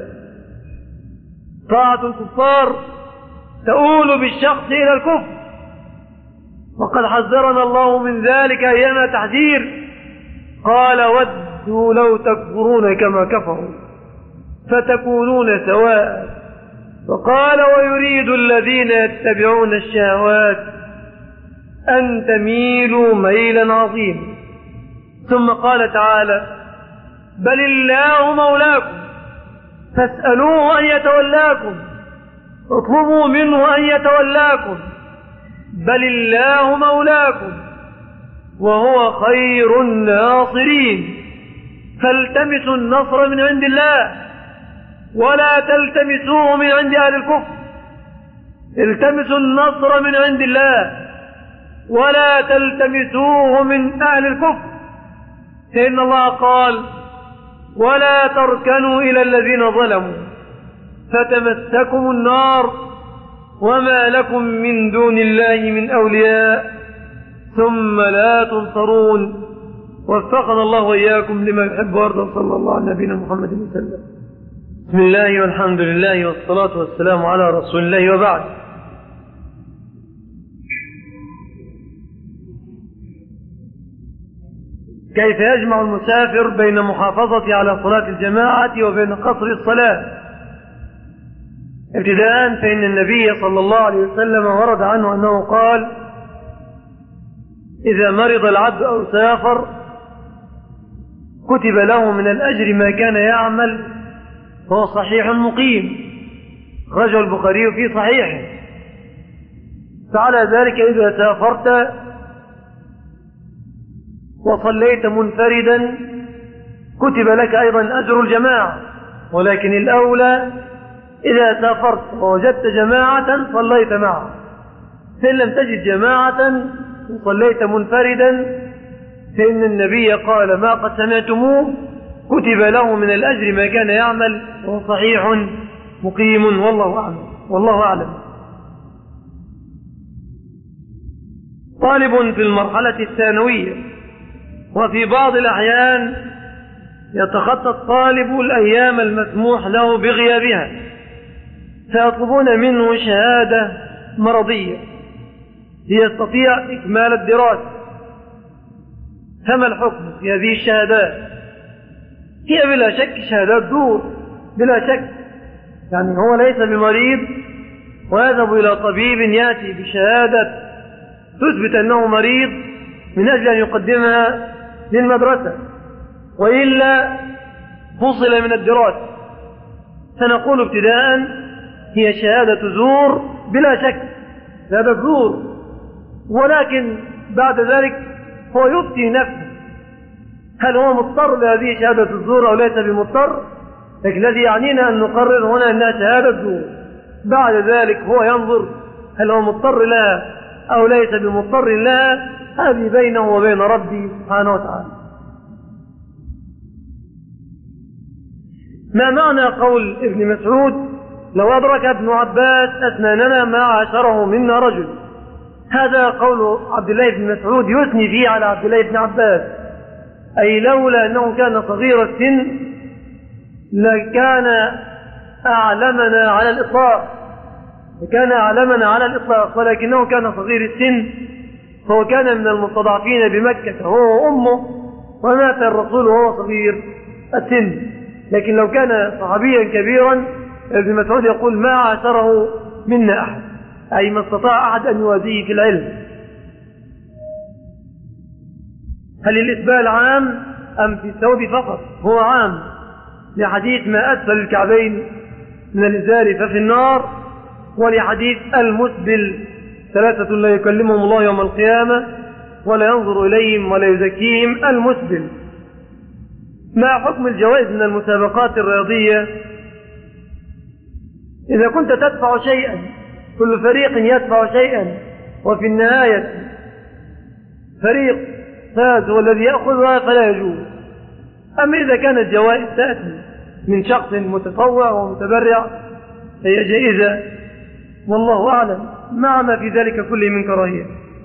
طاعة الكفار تؤول بالشخص إلى الكفر، وقد حذرنا الله من ذلك أيام تحذير. قال: ودوا لو تكفرون كما كفروا فتكونون سواء. وقال: ويريد الذين يتبعون الشهوات أن تميلوا ميلا عظيما. ثم قال تعالى: بل الله مولاكم فاسألوه أن يتولاكم، اطلبوا منه أن يتولاكم، بل الله مولاكم وهو خير الناصرين. فالتمسوا النصر من عند الله ولا تلتمسوه من عند أهل الكفر. التمسوا النصر من عند الله ولا تلتمسوه من أهل الكفر، فإن الله قال: ولا تركنوا إلى الذين ظلموا فتمسكم النار وما لكم من دون الله من أولياء ثم لا تنصرون. وفقنا الله وإياكم لما يحب ويرضى. صلى الله على نبينا محمد وسلم. بسم الله والحمد لله والصلاة والسلام على رسول الله، وبعد. كيف يجمع المسافر بين محافظة على صلاة الجماعة وبين قصر الصلاة؟ ابتداء فإن النبي صلى الله عليه وسلم ورد عنه أنه قال: إذا مرض العبد أو سافر كتب له من الأجر ما كان يعمل فهو صحيح مقيم. خرجه البخاري في صحيحه. فعلى ذلك إذا سافرت وصليت منفردا كتب لك أيضا أجر الجماعة، ولكن الأولى إذا سافرت ووجدت جماعة صليت معه، فإن لم تجد جماعة وصليت منفردا فإن النبي قال: ما قد سمعتموه كتب له من الأجر ما كان يعمل وهو صحيح مقيم. والله أعلم. والله أعلم. طالب في المرحلة الثانوية، وفي بعض الأحيان يتخطى الطالب الأيام المسموح له بغيابها، فيطلبون منه شهادة مرضية ليستطيع إكمال الدراسة. فما الحكم في هذه الشهادات؟ هي بلا شك شهادات زور بلا شك، يعني هو ليس بمريض ويذهب إلى طبيب يأتي بشهادة تثبت أنه مريض من أجل أن يقدمها للمدرسة، وإلا فصل من الدراسة. فنقول ابتداء هي شهادة زور بلا شك، شهادة زور، ولكن بعد ذلك هو يفتي نفسه هل هو مضطر لهذه شهادة الزور أو ليس بمضطر. لكن الذي يعنينا أن نقرر هنا أنها شهادة زور، بعد ذلك هو ينظر هل هو مضطر لها أو ليس بمضطر لها، هذه بينه وبين ربي سبحانه وتعالى. ما معنى قول ابن مسعود لو أدرك ابن عباس أسناننا ما عاشره منا رجل؟ هذا قول عبد الله بن مسعود يثني فيه على عبد الله بن عباس، أي لولا أنه كان صغير السن لكان أعلمنا على الإطلاق، كان أعلمنا على الإطلاق، ولكنه كان صغير السن، فهو كان من المستضعفين بمكة هو وأمه، ومات الرسول وهو صغير السن. لكن لو كان صحابيا كبيرا ابن مسعود يقول ما عاشره منا أحد، أي ما استطاع أحد أن يوازيه في العلم. هل الإسبال عام أم في الثوب فقط؟ هو عام، لحديث ما أسفل الكعبين من الإزار ففي النار، ولحديث المسبل ثلاثة لا يكلمهم الله يوم القيامة ولا ينظر إليهم ولا يزكيهم، المسبل. ما حكم الجوائز من المسابقات الرياضية؟ إذا كنت تدفع شيئا، كل فريق يدفع شيئا، وفي النهاية فريق فاز والذي يأخذها فلا يجوز. أما إذا كانت جوائز تأتي من شخص متطوع ومتبرع هي جائزة، والله أعلم، مع ما في ذلك كله من كراهية.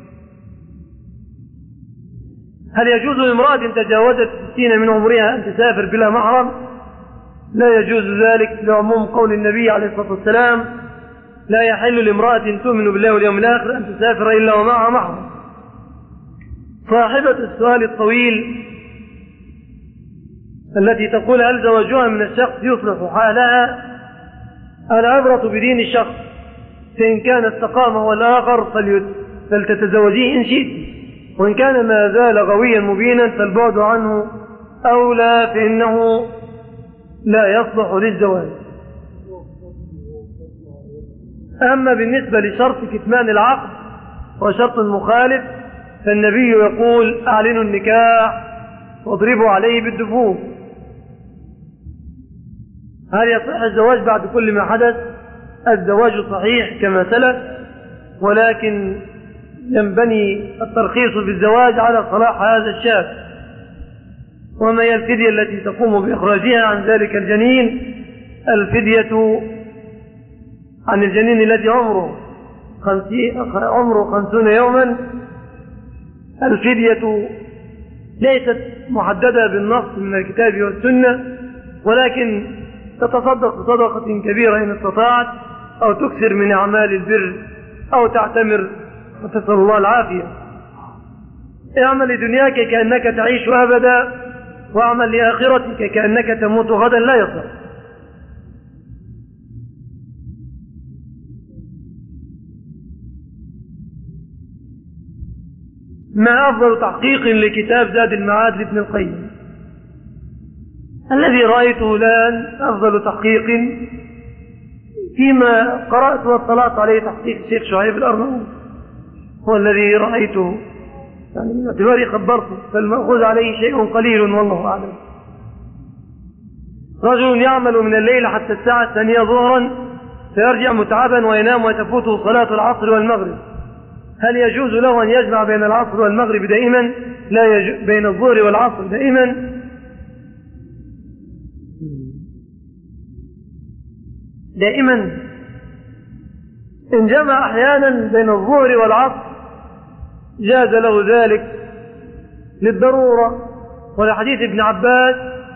هل يجوز لامرأة تجاوزت ستين من عمرها أن تسافر بلا محرم؟ لا يجوز ذلك لعموم قول النبي عليه الصلاة والسلام لا يحل لامرأة تؤمن بالله واليوم الآخر أن تسافر إلا ومعها محرم. صاحبة السؤال الطويل التي تقول هل زواجها من الشخص يصلح حالها؟ العبرة بدين الشخص، فإن كان استقام هو الآخر فلتتزوجيه إن شئت، وإن كان ما زال غويا مبينا فالبعد عنه أولى، فإنه لا يصلح للزواج. أما بالنسبة لشرط كتمان العقد وشرط مخالف فالنبي يقول أعلنوا النكاح واضربوا عليه بالدفوف. هل يصح الزواج بعد كل ما حدث؟ الزواج صحيح كما سلف، ولكن ينبني الترخيص بالزواج على صلاح هذا الشاب، وما هي الفدية التي تقوم بإخراجها عن ذلك الجنين؟ الفدية عن الجنين الذي عمره عمره خمسون يوما، الفدية ليست محددة بالنص من الكتاب والسنة، ولكن تتصدق بصدقة كبيرة إن استطاعت، أو تكثر من أعمال البر، أو تعتمر وتسأل الله العافية. اعمل لدنياك كأنك تعيش أبدا، واعمل لآخرتك كأنك تموت غدا، لا يصح. ما أفضل تحقيق لكتاب زاد المعاد لابن القيم؟ الذي رأيته الآن أفضل تحقيق فيما قرأت واطلعت عليه تحقيق الشيخ شعيب الأرناؤوط، هو الذي رأيته، يعني من اعتباري خبرته، فالمأخوذ عليه شيء قليل والله أعلم. رجل يعمل من الليل حتى الساعة الثانية ظهرا فيرجع متعبا وينام وتفوته صلاة العصر والمغرب، هل يجوز له أن يجمع بين العصر والمغرب دائما؟ لا يجوز بين الظهر والعصر دائما. دائما إن جمع أحيانا بين الظهر والعصر جاز له ذلك للضرورة. ولحديث ابن عباس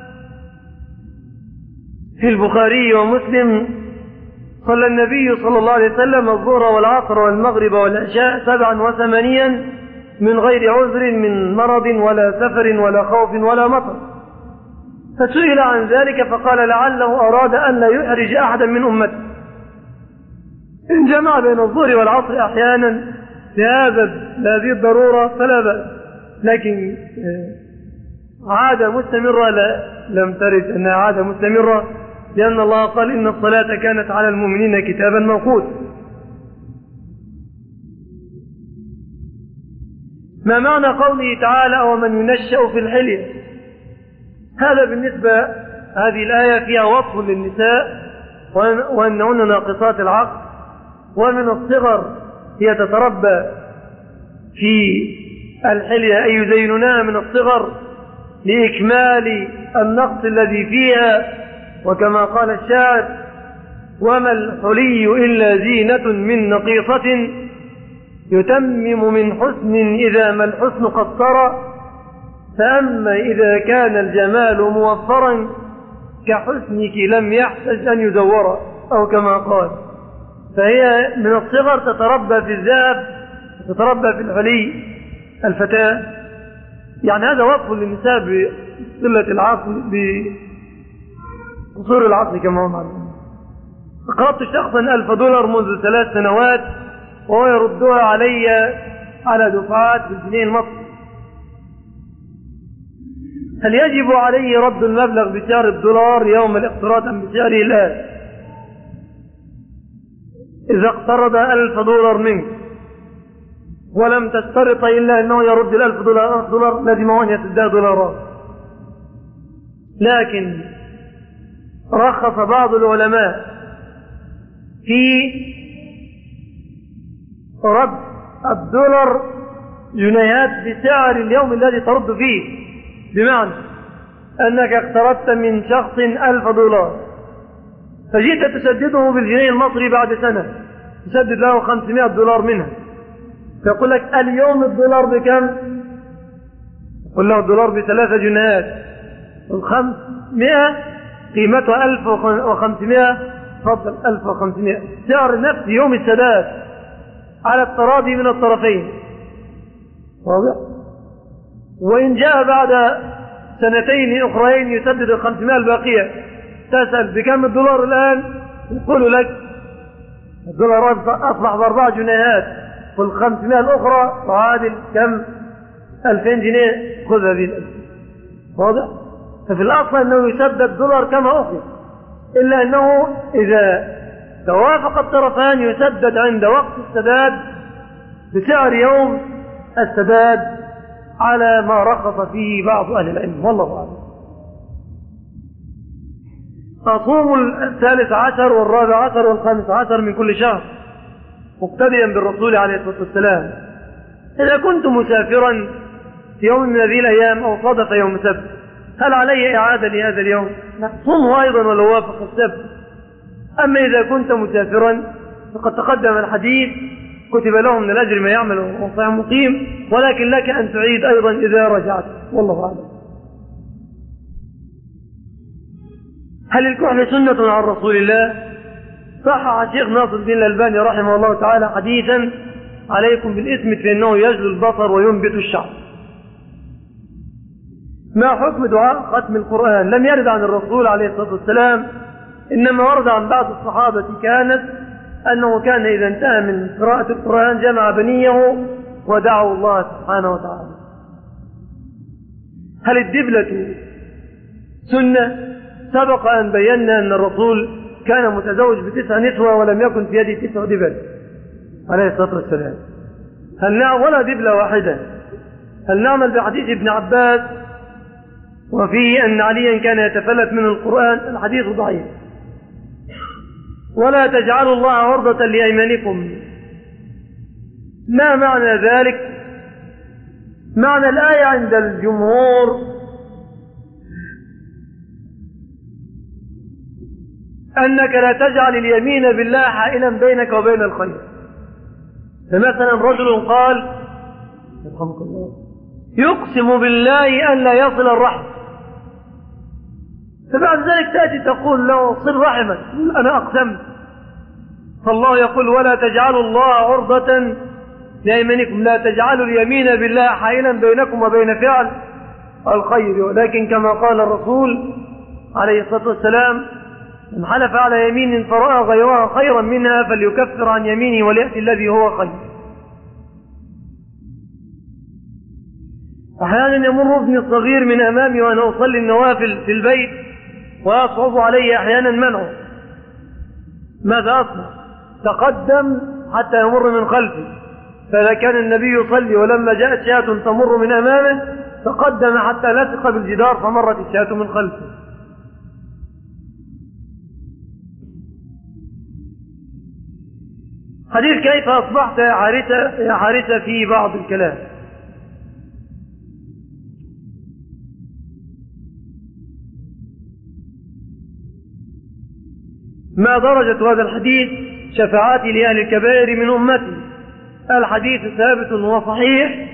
في البخاري ومسلم: صلى النبي صلى الله عليه وسلم الظهر والعصر والمغرب والعشاء سبعا وثمانيا من غير عذر من مرض ولا سفر ولا خوف ولا مطر. فسئل عن ذلك فقال: لعله أراد أن لا يحرج أحدا من أمته. إن جمع بين الظهر والعصر أحيانا لهذا هذه الضرورة فلا بأس، لكن عادة مستمرة لا لم ترد أنها عادة مستمرة، لأن الله قال: إن الصلاة كانت على المؤمنين كتابا موقوتا. ما معنى قوله تعالى: ومن ينشأ في الحلية؟ هذا بالنسبة هذه الآية فيها وصف للنساء وأنهن ناقصات العقل، ومن الصغر هي تتربى في الحلية أي يزينونها من الصغر لإكمال النقص الذي فيها، وكما قال الشاعر: وما الحلي إلا زينة من نقيصة يتمم من حسن إذا ما الحسن قصر، فأما إذا كان الجمال موفرا كحسنك لم يحتج أن يزور، أو كما قال. فهي من الصغر تتربى في الذهب، تتربى في الحلي الفتاة. يعني هذا وصف للنساء بقلة العقل، بقصور العقل كما هو معلوم. قرضت شخصا ألف دولار منذ ثلاث سنوات وهو يردها علي على دفعات بالجنيه المصري. هل يجب علي رد المبلغ بسعر الدولار يوم الاقتراض أم بسعره الآن؟ إذا اقترض ألف دولار منك ولم تشترط إلا أنه يرد الألف دولار, دولار لازم أن يسدها دولارات. لكن رخص بعض العلماء في رد الدولار جنيهات بسعر اليوم الذي ترد فيه، بمعنى أنك اقترضت من شخص ألف دولار فجئت تسدده بالجنيه المصري بعد سنة، تسدد له خمسمائة دولار منها، فيقول لك: اليوم الدولار بكم؟ قل له: الدولار بثلاثة جنيهات، والخمسمائة قيمتها ألف وخمسمائة، فضل ألف وخمسمائة، سعر نفس يوم السداد على التراضي من الطرفين. واضح؟ وإن جاء بعد سنتين أخرين يسدد الخمسمائة الباقية، تسأل: بكم الدولار الآن؟ يقول لك: الدولار أصبح بأربع جنيهات، والخمسمائة الأخرى تعادل كم؟ ألفين جنيه، خذ هذه الألف. واضح؟ ففي الأصل أنه يسدد دولار كما أخذ، إلا أنه إذا توافق الطرفان يسدد عند وقت السداد بسعر يوم السداد على ما رخص فيه بعض أهل العلم، والله أعلم. أصوم الثالث عشر والرابع عشر والخامس عشر من كل شهر مقتديا بالرسول عليه الصلاة والسلام. إذا كنت مسافرا في يوم من هذه الأيام أو صادف يوم سبت، هل علي إعادة لهذا اليوم؟ صومه أيضا ولو وافق السبت. أما إذا كنت مسافرا فقد تقدم الحديث: كتب له من الأجر ما يعمل وهو مقيم، ولكن لك أن تعيد أيضا إذا رجعت، والله أعلم. هل الكحل سنة عن رسول الله؟ صحح الشيخ ناصر الدين الألباني رحمه الله تعالى حديثا: عليكم بالإثم فإنه يجلو البصر وينبت الشعر. ما حكم دعاء ختم القرآن؟ لم يرد عن الرسول عليه الصلاة والسلام، إنما ورد عن بعض الصحابة كانت أنه كان إذا انتهى من قراءة القرآن جمع بنيه ودعوا الله سبحانه وتعالى. هل الدبلة سنة؟ سبق أن بينا أن الرسول كان متزوج بتسع نسوة ولم يكن في يده تسع دبل عليه الصلاة والسلام. هل نعمل ولا دبلة واحدة؟ هل نعمل بحديث ابن عباس وفيه أن عليا كان يتفلت من القرآن؟ الحديث ضعيف. ولا تجعلوا الله عرضة لأيمانكم. ما معنى ذلك؟ معنى الآية عند الجمهور أنك لا تجعل اليمين بالله حائلا بينك وبين الخير. فمثلا رجل قال: رحمك الله يقسم بالله أن لا يصل الرحم، فبعد ذلك تأتي تقول له صل رحمك، أنا أقسمت. فالله يقول ولا تجعلوا الله عرضة لأيمانكم، لا تجعلوا اليمين بالله حائلا بينكم وبين فعل الخير. ولكن كما قال الرسول عليه الصلاة والسلام من حلف على يمين فرأى غيرها خيرا منها فليكفر عن يمينه وليأتي الذي هو خير. أحيانا يمر ابني الصغير من أمامي وأنا أصلي النوافل في البيت ويصعب علي أحيانا منعه، ماذا أصنع؟ تقدم حتى يمر من خلفي، فإذا كان النبي يصلي ولما جاءت شاة تمر من أمامه تقدم حتى لصق بالجدار فمرت الشاة من خلفه. حديث كيف أصبحت يا حارثة يا حارثة في بعض الكلام. ما درجة هذا الحديث شفاعاتي لأهل الكبائر من أمتي؟ الحديث ثابت وصحيح،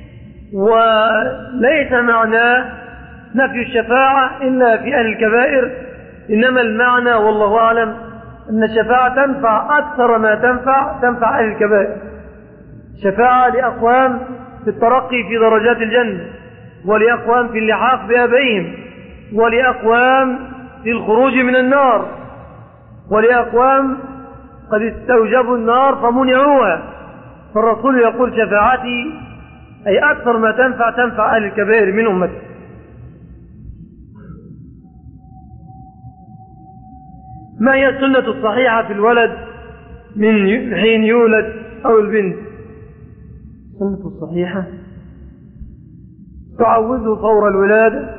وليس معناه نفي الشفاعة إلا في أهل الكبائر، إنما المعنى والله أعلم أن الشفاعة تنفع أكثر ما تنفع تنفع أهل الكبائر. شفاعة لأقوام في الترقي في درجات الجنة، ولأقوام في اللحاق بآبائهم، ولأقوام في الخروج من النار، ولأقوام قد استوجبوا النار فمنعوها. فالرسول يقول شفاعتي أي أكثر ما تنفع تنفع أهل الكبائر من أمتي. ما هي السنة الصحيحة في الولد من حين يولد أو البنت؟ السنة الصحيحة تعوذه فور الولادة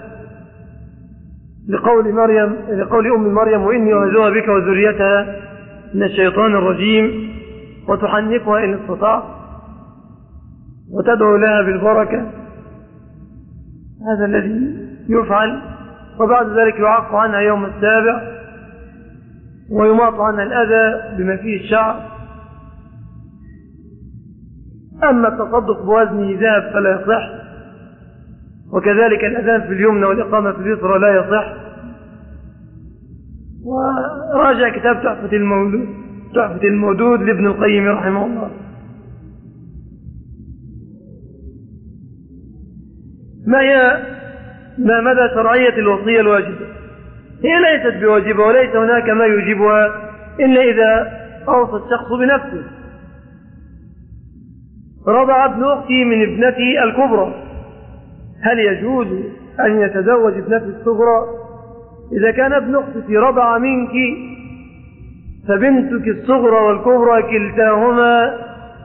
لقول مريم لقول أم مريم وإني أعوذها بك وذريتها من الشيطان الرجيم، وتحنكها إن استطعت، وتدعو لها بالبركة. هذا الذي يفعل، وبعد ذلك يعق عنها يوم السابع ويماط عنها الأذى بما فيه الشعر. أما التصدق بوزنه ذهب فلا يصح، وكذلك الأذان في اليمنى والإقامة في اليسرى لا يصح. وراجع كتاب تحفة المولود تحفة المودود لابن القيم رحمه الله. ما هي ما مدى شرعية الوصية الواجبة؟ هي ليست بواجبة، وليس هناك ما يوجبها إلا إذا أوصى الشخص بنفسه. رضع ابن أختي من ابنتي الكبرى، هل يجوز أن يتزوج ابنتي الصغرى؟ إذا كان ابن أختك رضع منك فبنتك الصغرى والكبرى كلتاهما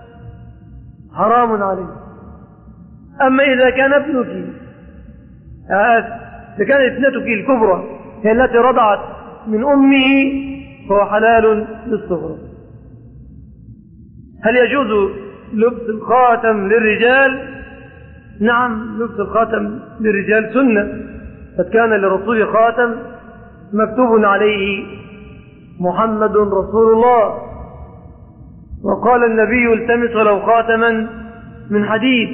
حرام عليه. أما إذا كان ابنك إذا كانت ابنتك الكبرى هي التي رضعت من أمه فهو حلال للصغرى. هل يجوز لبس الخاتم للرجال؟ نعم، لبس الخاتم للرجال سنة، قد كان للرسول خاتم مكتوب عليه محمد رسول الله، وقال النبي التمس ولو خاتما من حديد.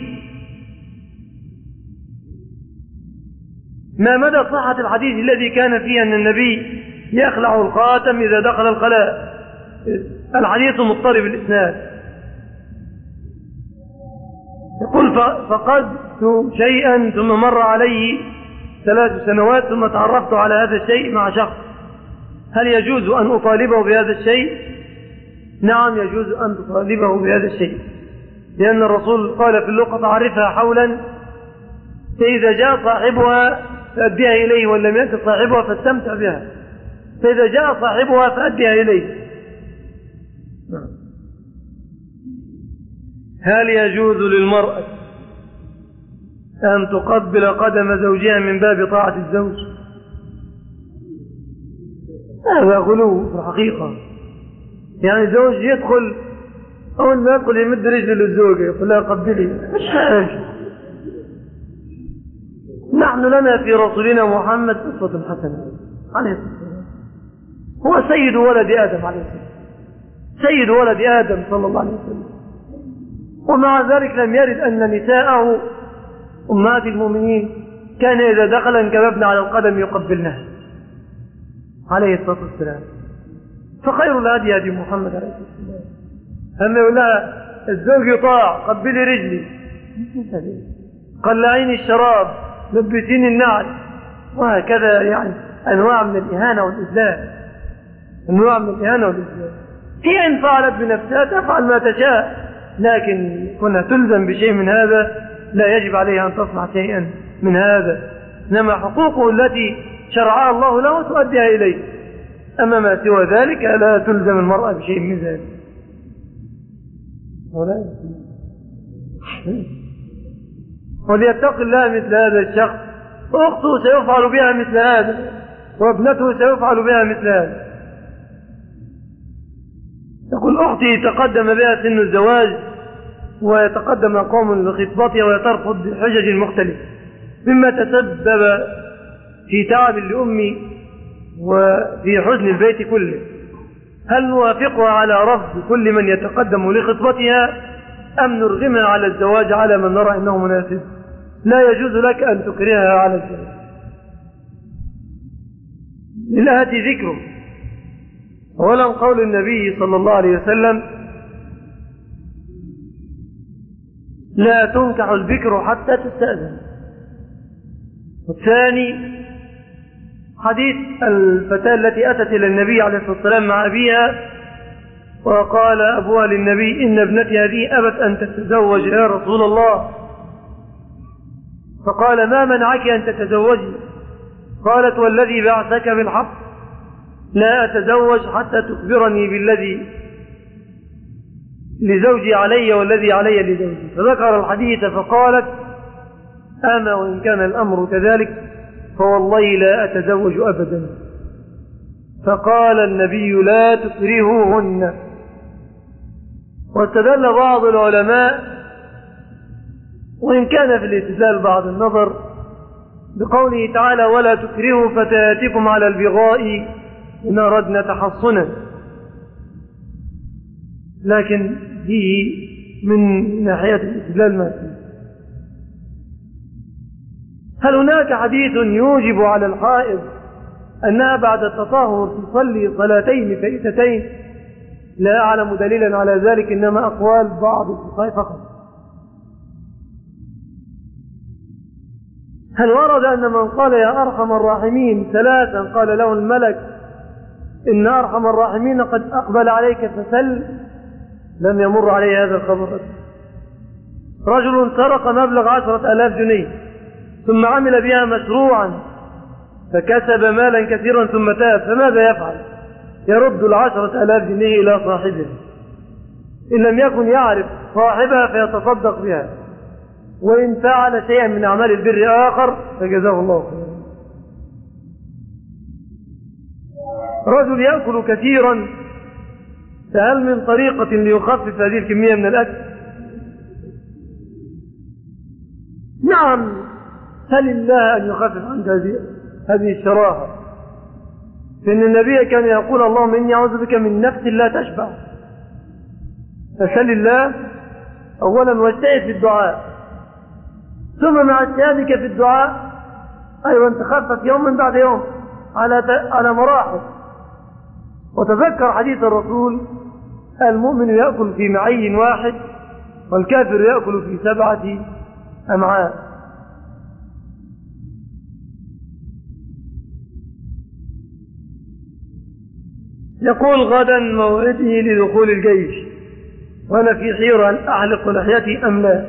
ما مدى صحة الحديث الذي كان فيه أن النبي يخلع الخاتم إذا دخل الخلاء؟ الحديث مضطرب الإسناد. يقول فقدت شيئا ثم مر عليه ثلاث سنوات ثم تعرفت على هذا الشيء مع شخص، هل يجوز أن أطالبه بهذا الشيء؟ نعم، يجوز أن تطالبه بهذا الشيء، لأن الرسول قال في اللقطة عرفها حولا، فإذا جاء صاحبها فأديها إليه، ولم يأت صاحبها فاستمتع بها، فإذا جاء صاحبها فأديها إليه. هل يجوز للمرأة أن تقبل قدم زوجها من باب طاعة الزوج؟ هذا غلو في الحقيقة. يعني زوج يدخل أول ما يدخل يمد رجل للزوجة يقول لها قبلي، مش حاجة. نحن لنا في رسولنا محمد أسوة حسنة عليه الصلاة والسلام، هو سيد ولد آدم عليه الصلاة والسلام، سيد ولد آدم صلى الله عليه وسلم، ومع ذلك لم يرد أن نساءه أمهات المؤمنين كان إذا دخل انكببن على القدم يقبلنها عليه الصلاة والسلام. فخير الهدي هدي محمد عليه الصلاة والسلام. أما يقول لها الزوج يطاع قبلي رجلي، قلعيني الشراب، لبسيني النعل، وهكذا يعني أنواع من الإهانة والإذلال، أنواع من الإهانة والإذلال. هي إن فعلت بنفسها تفعل ما تشاء، لكن كنا تلزم بشيء من هذا لا يجب عليها أن تصنع شيئا من هذا، إنما حقوقه التي شرعها الله له تؤديها إليه، أما ما سوى ذلك لا تلزم المرأة بشيء من ذلك. وليتق الله مثل هذا الشخص، وأخته سيفعل بها مثل هذا، وابنته سيفعل بها مثل هذا. تقول أختي تقدم بها سن الزواج ويتقدم قوم لخطبتها ويترفض بحجج مختلفة، مما تسبب في تعب لأمي وفي حزن البيت كله. هل نوافقها على رفض كل من يتقدم لخطبتها أم نرغمها على الزواج على من نرى أنه مناسب؟ لا يجوز لك أن تكرهها على الزواج. للآتي ذكره. أولا قول النبي صلى الله عليه وسلم: لا تنكح البكر حتى تستأذن. والثاني حديث الفتاة التي أتت إلى النبي عليه الصلاة والسلام مع أبيها وقال أبوها للنبي: إن ابنتي هذه أبت أن تتزوج يا رسول الله. فقال: ما منعك أن تتزوجي؟ قالت: والذي بعثك بالحق لا أتزوج حتى تخبرني بالذي لزوجي علي والذي علي لزوجي. فذكر الحديث فقالت: أما وإن كان الأمر كذلك فوالله لا أتزوج أبدا. فقال النبي: لا تكرهوهن. واستدل بعض العلماء، وإن كان في الاستدلال بعض النظر، بقوله تعالى: ولا تكرهوا فتياتكم على البغاء إن أردنا تحصنا، لكن فيه من ناحية الاستدلال ما فيه. هل هناك حديث يوجب على الحائض أنها بعد التطهر تصلي صلاتين فائتتين؟ لا أعلم دليلا على ذلك، إنما أقوال بعض الفقهاء فقط. هل ورد أن من قال يا أرحم الراحمين ثلاثا قال له الملك: إن أرحم الراحمين قد أقبل عليك فسل؟ لم يمر عليه هذا الخبر. رجل سرق مبلغ عشرة آلاف جنيه ثم عمل بها مشروعا فكسب مالا كثيرا ثم تاب، فماذا يفعل؟ يرد العشرة آلاف جنيه إلى صاحبه، إن لم يكن يعرف صاحبها فيتصدق بها، وإن فعل شيئا من أعمال البر آخر فجزاه الله خيرا. رجل يأكل كثيرا، فهل من طريقة ليخفف هذه الكمية من الأكل؟ نعم، سل الله أن يخفف عنك هذه الشراهة، فإن النبي كان يقول: اللهم إني أعوذ بك من نفس لا تشبع. فسل الله أولا واجتهد في الدعاء، ثم مع اجتهادك في الدعاء أيضا تخفف يوم بعد يوم على على مراحل. وتذكر حديث الرسول: المؤمن يأكل في معي واحد والكافر يأكل في سبعة أمعاء. يقول: غدا موعده لدخول الجيش وأنا في حيرة أن أحلق لحيتي أم لا.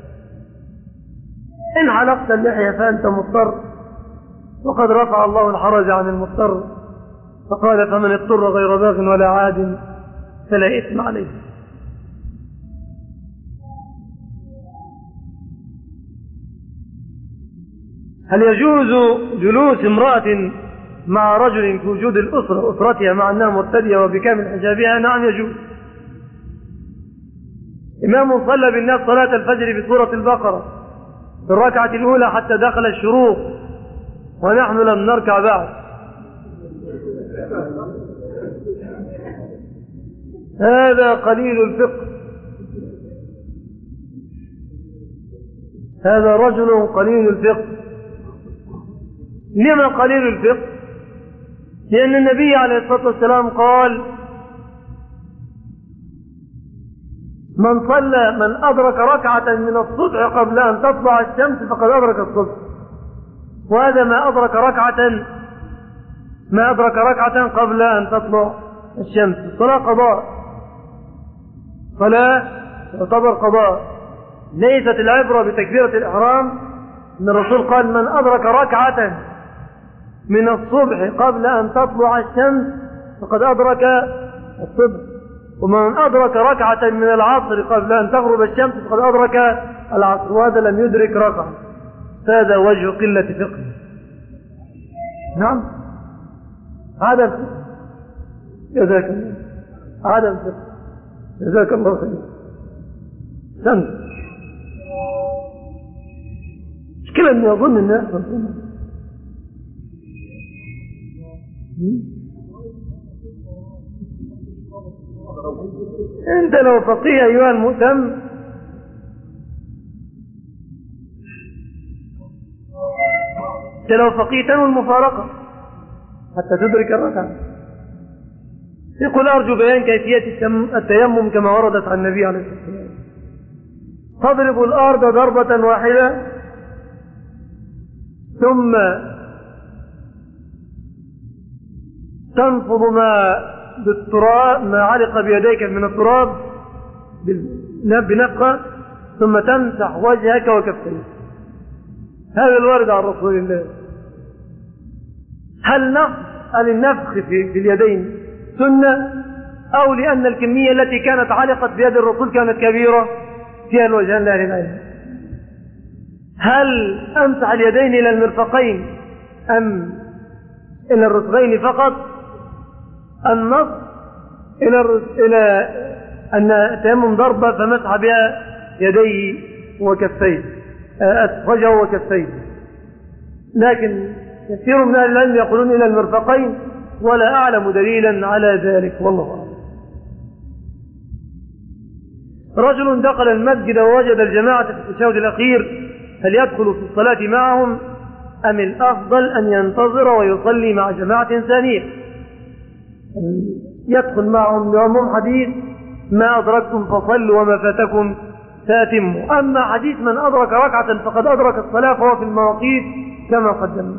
إن حلقت اللحية فأنت مضطر، وقد رفع الله الحرج عن المضطر، فقال: فمن اضطر غير باغ ولا عاد فلا إثم عليه. هل يجوز جلوس امرأة مع رجل في وجود الأسرة أسرتها مع أنها مرتدية وبكامل حجابها؟ نعم يجوز. إمام صلى بالناس صلاة الفجر بسورة البقرة في الركعة الأولى حتى دخل الشروق ونحن لم نركع بعد. هذا قليل الفقه. هذا رجل قليل الفقه. لما قليل الفقه؟ لأن النبي عليه الصلاة والسلام قال: من صلى من أدرك ركعة من الصبح قبل أن تطلع الشمس فقد أدرك الصبح. وهذا ما أدرك ركعة ما أدرك ركعة قبل أن تطلع الشمس. الصلاة قضاء، صلاة تعتبر قضاء، ليست العبرة بتكبيرة الإحرام. إن الرسول قال: من أدرك ركعة من الصبح قبل أن تطلع الشمس فقد أدرك الصبح، ومن أدرك ركعة من العصر قبل أن تغرب الشمس فقد أدرك العصر، وهذا لم يدرك ركعة. هذا وجه قلة فقه. نعم، عدم فقه. جزاك الله. عدم فقه. جزاك الله خير. سنت مشكلة أن يظن الناس أنت لو فقيه أيها المؤتم أنت لو فقيه تنوي المفارقة حتى تدرك الركعة. يقول: أرجو بيان كيفية التيمم كما وردت عن النبي عليه الصلاة والسلام. تضرب الأرض ضربة واحدة ثم تنفض ما بالتراب ما علق بيديك من التراب بنفخة ثم تمسح وجهك وكفيك. هذا الوارد عن رسول الله. هل نفخ هل النفخ في, في اليدين سنة أو لأن الكمية التي كانت علقت بيد الرسول كانت كبيرة؟ فيها الوجهان لأهل العلم. هل أمسح اليدين إلى المرفقين أم إلى الرسغين فقط؟ النص إلى إلى أن التيمم ضربة فمسح بها يديه وكفيه وجهه وكفيه، لكن كثير من أهل العلم يقولون إلى المرفقين، ولا أعلم دليلا على ذلك، والله أعلم. رجل دخل المسجد ووجد الجماعة في التشهد الأخير، هل يدخل في الصلاة معهم أم الأفضل أن ينتظر ويصلي مع جماعة ثانية؟ يدخل معهم لعموم حديث: ما أدركتم فصلوا وما فاتكم فاتموا. أما حديث من أدرك ركعة فقد أدرك الصلاة فهو في المواقيت كما قدمنا.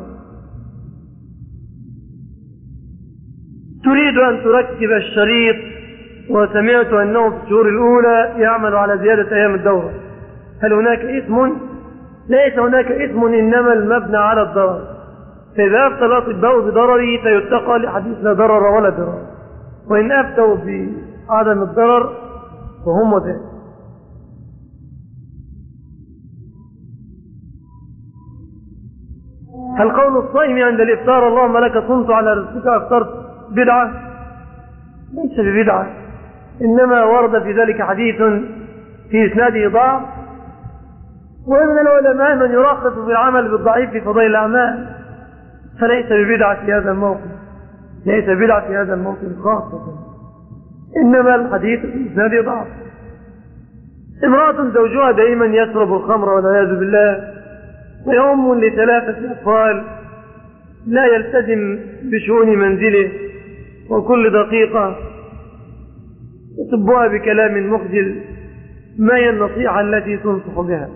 تريد أن تركب الشريط، وسمعت أنه في الشهور الأولى يعمل على زيادة أيام الدورة، هل هناك إثم؟ ليس هناك إثم، إنما المبنى على الضرر. فإذا أفتى الأطباء بضرره فيتقى لحديث لا ضرر ولا ضرر، وإن أفتوا بعدم الضرر فهم ذلك. هل قول الصائم عند الإفطار: اللهم لك صمت على رزقك أفطرت، بدعة؟ ليس ببدعة، إنما ورد في ذلك حديث في إسناده ضعف، ومن العلماء من يرخص في العمل بالضعيف في فضائل الأعمال، فليس ببدعة في هذا الموقف، ليس بدعة في هذا الموقف خاصة، إنما الحديث في إسناده ضعف. امرأة زوجها دائما يشرب الخمر والعياذ بالله، ويوم لثلاثة أطفال لا يلتزم بشؤون منزله، وكل دقيقة يسبها بكلام مخجل. ما هي النصيحة التي تنصح بها؟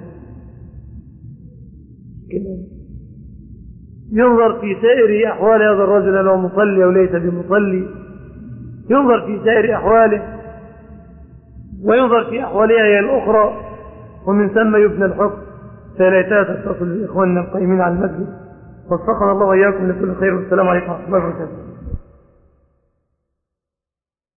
ينظر في سائر أحوال هذا الرجل، لو مصلي أو ليس بمصلي، ينظر في سائر أحواله وينظر في أحوالها هي الأخرى، ومن ثم يبنى الحكم. فليتها تتصل بإخواننا القائمين على المسجد. وفقنا الله وإياكم لكل خير، والسلام عليكم ورحمة الله وبركاته.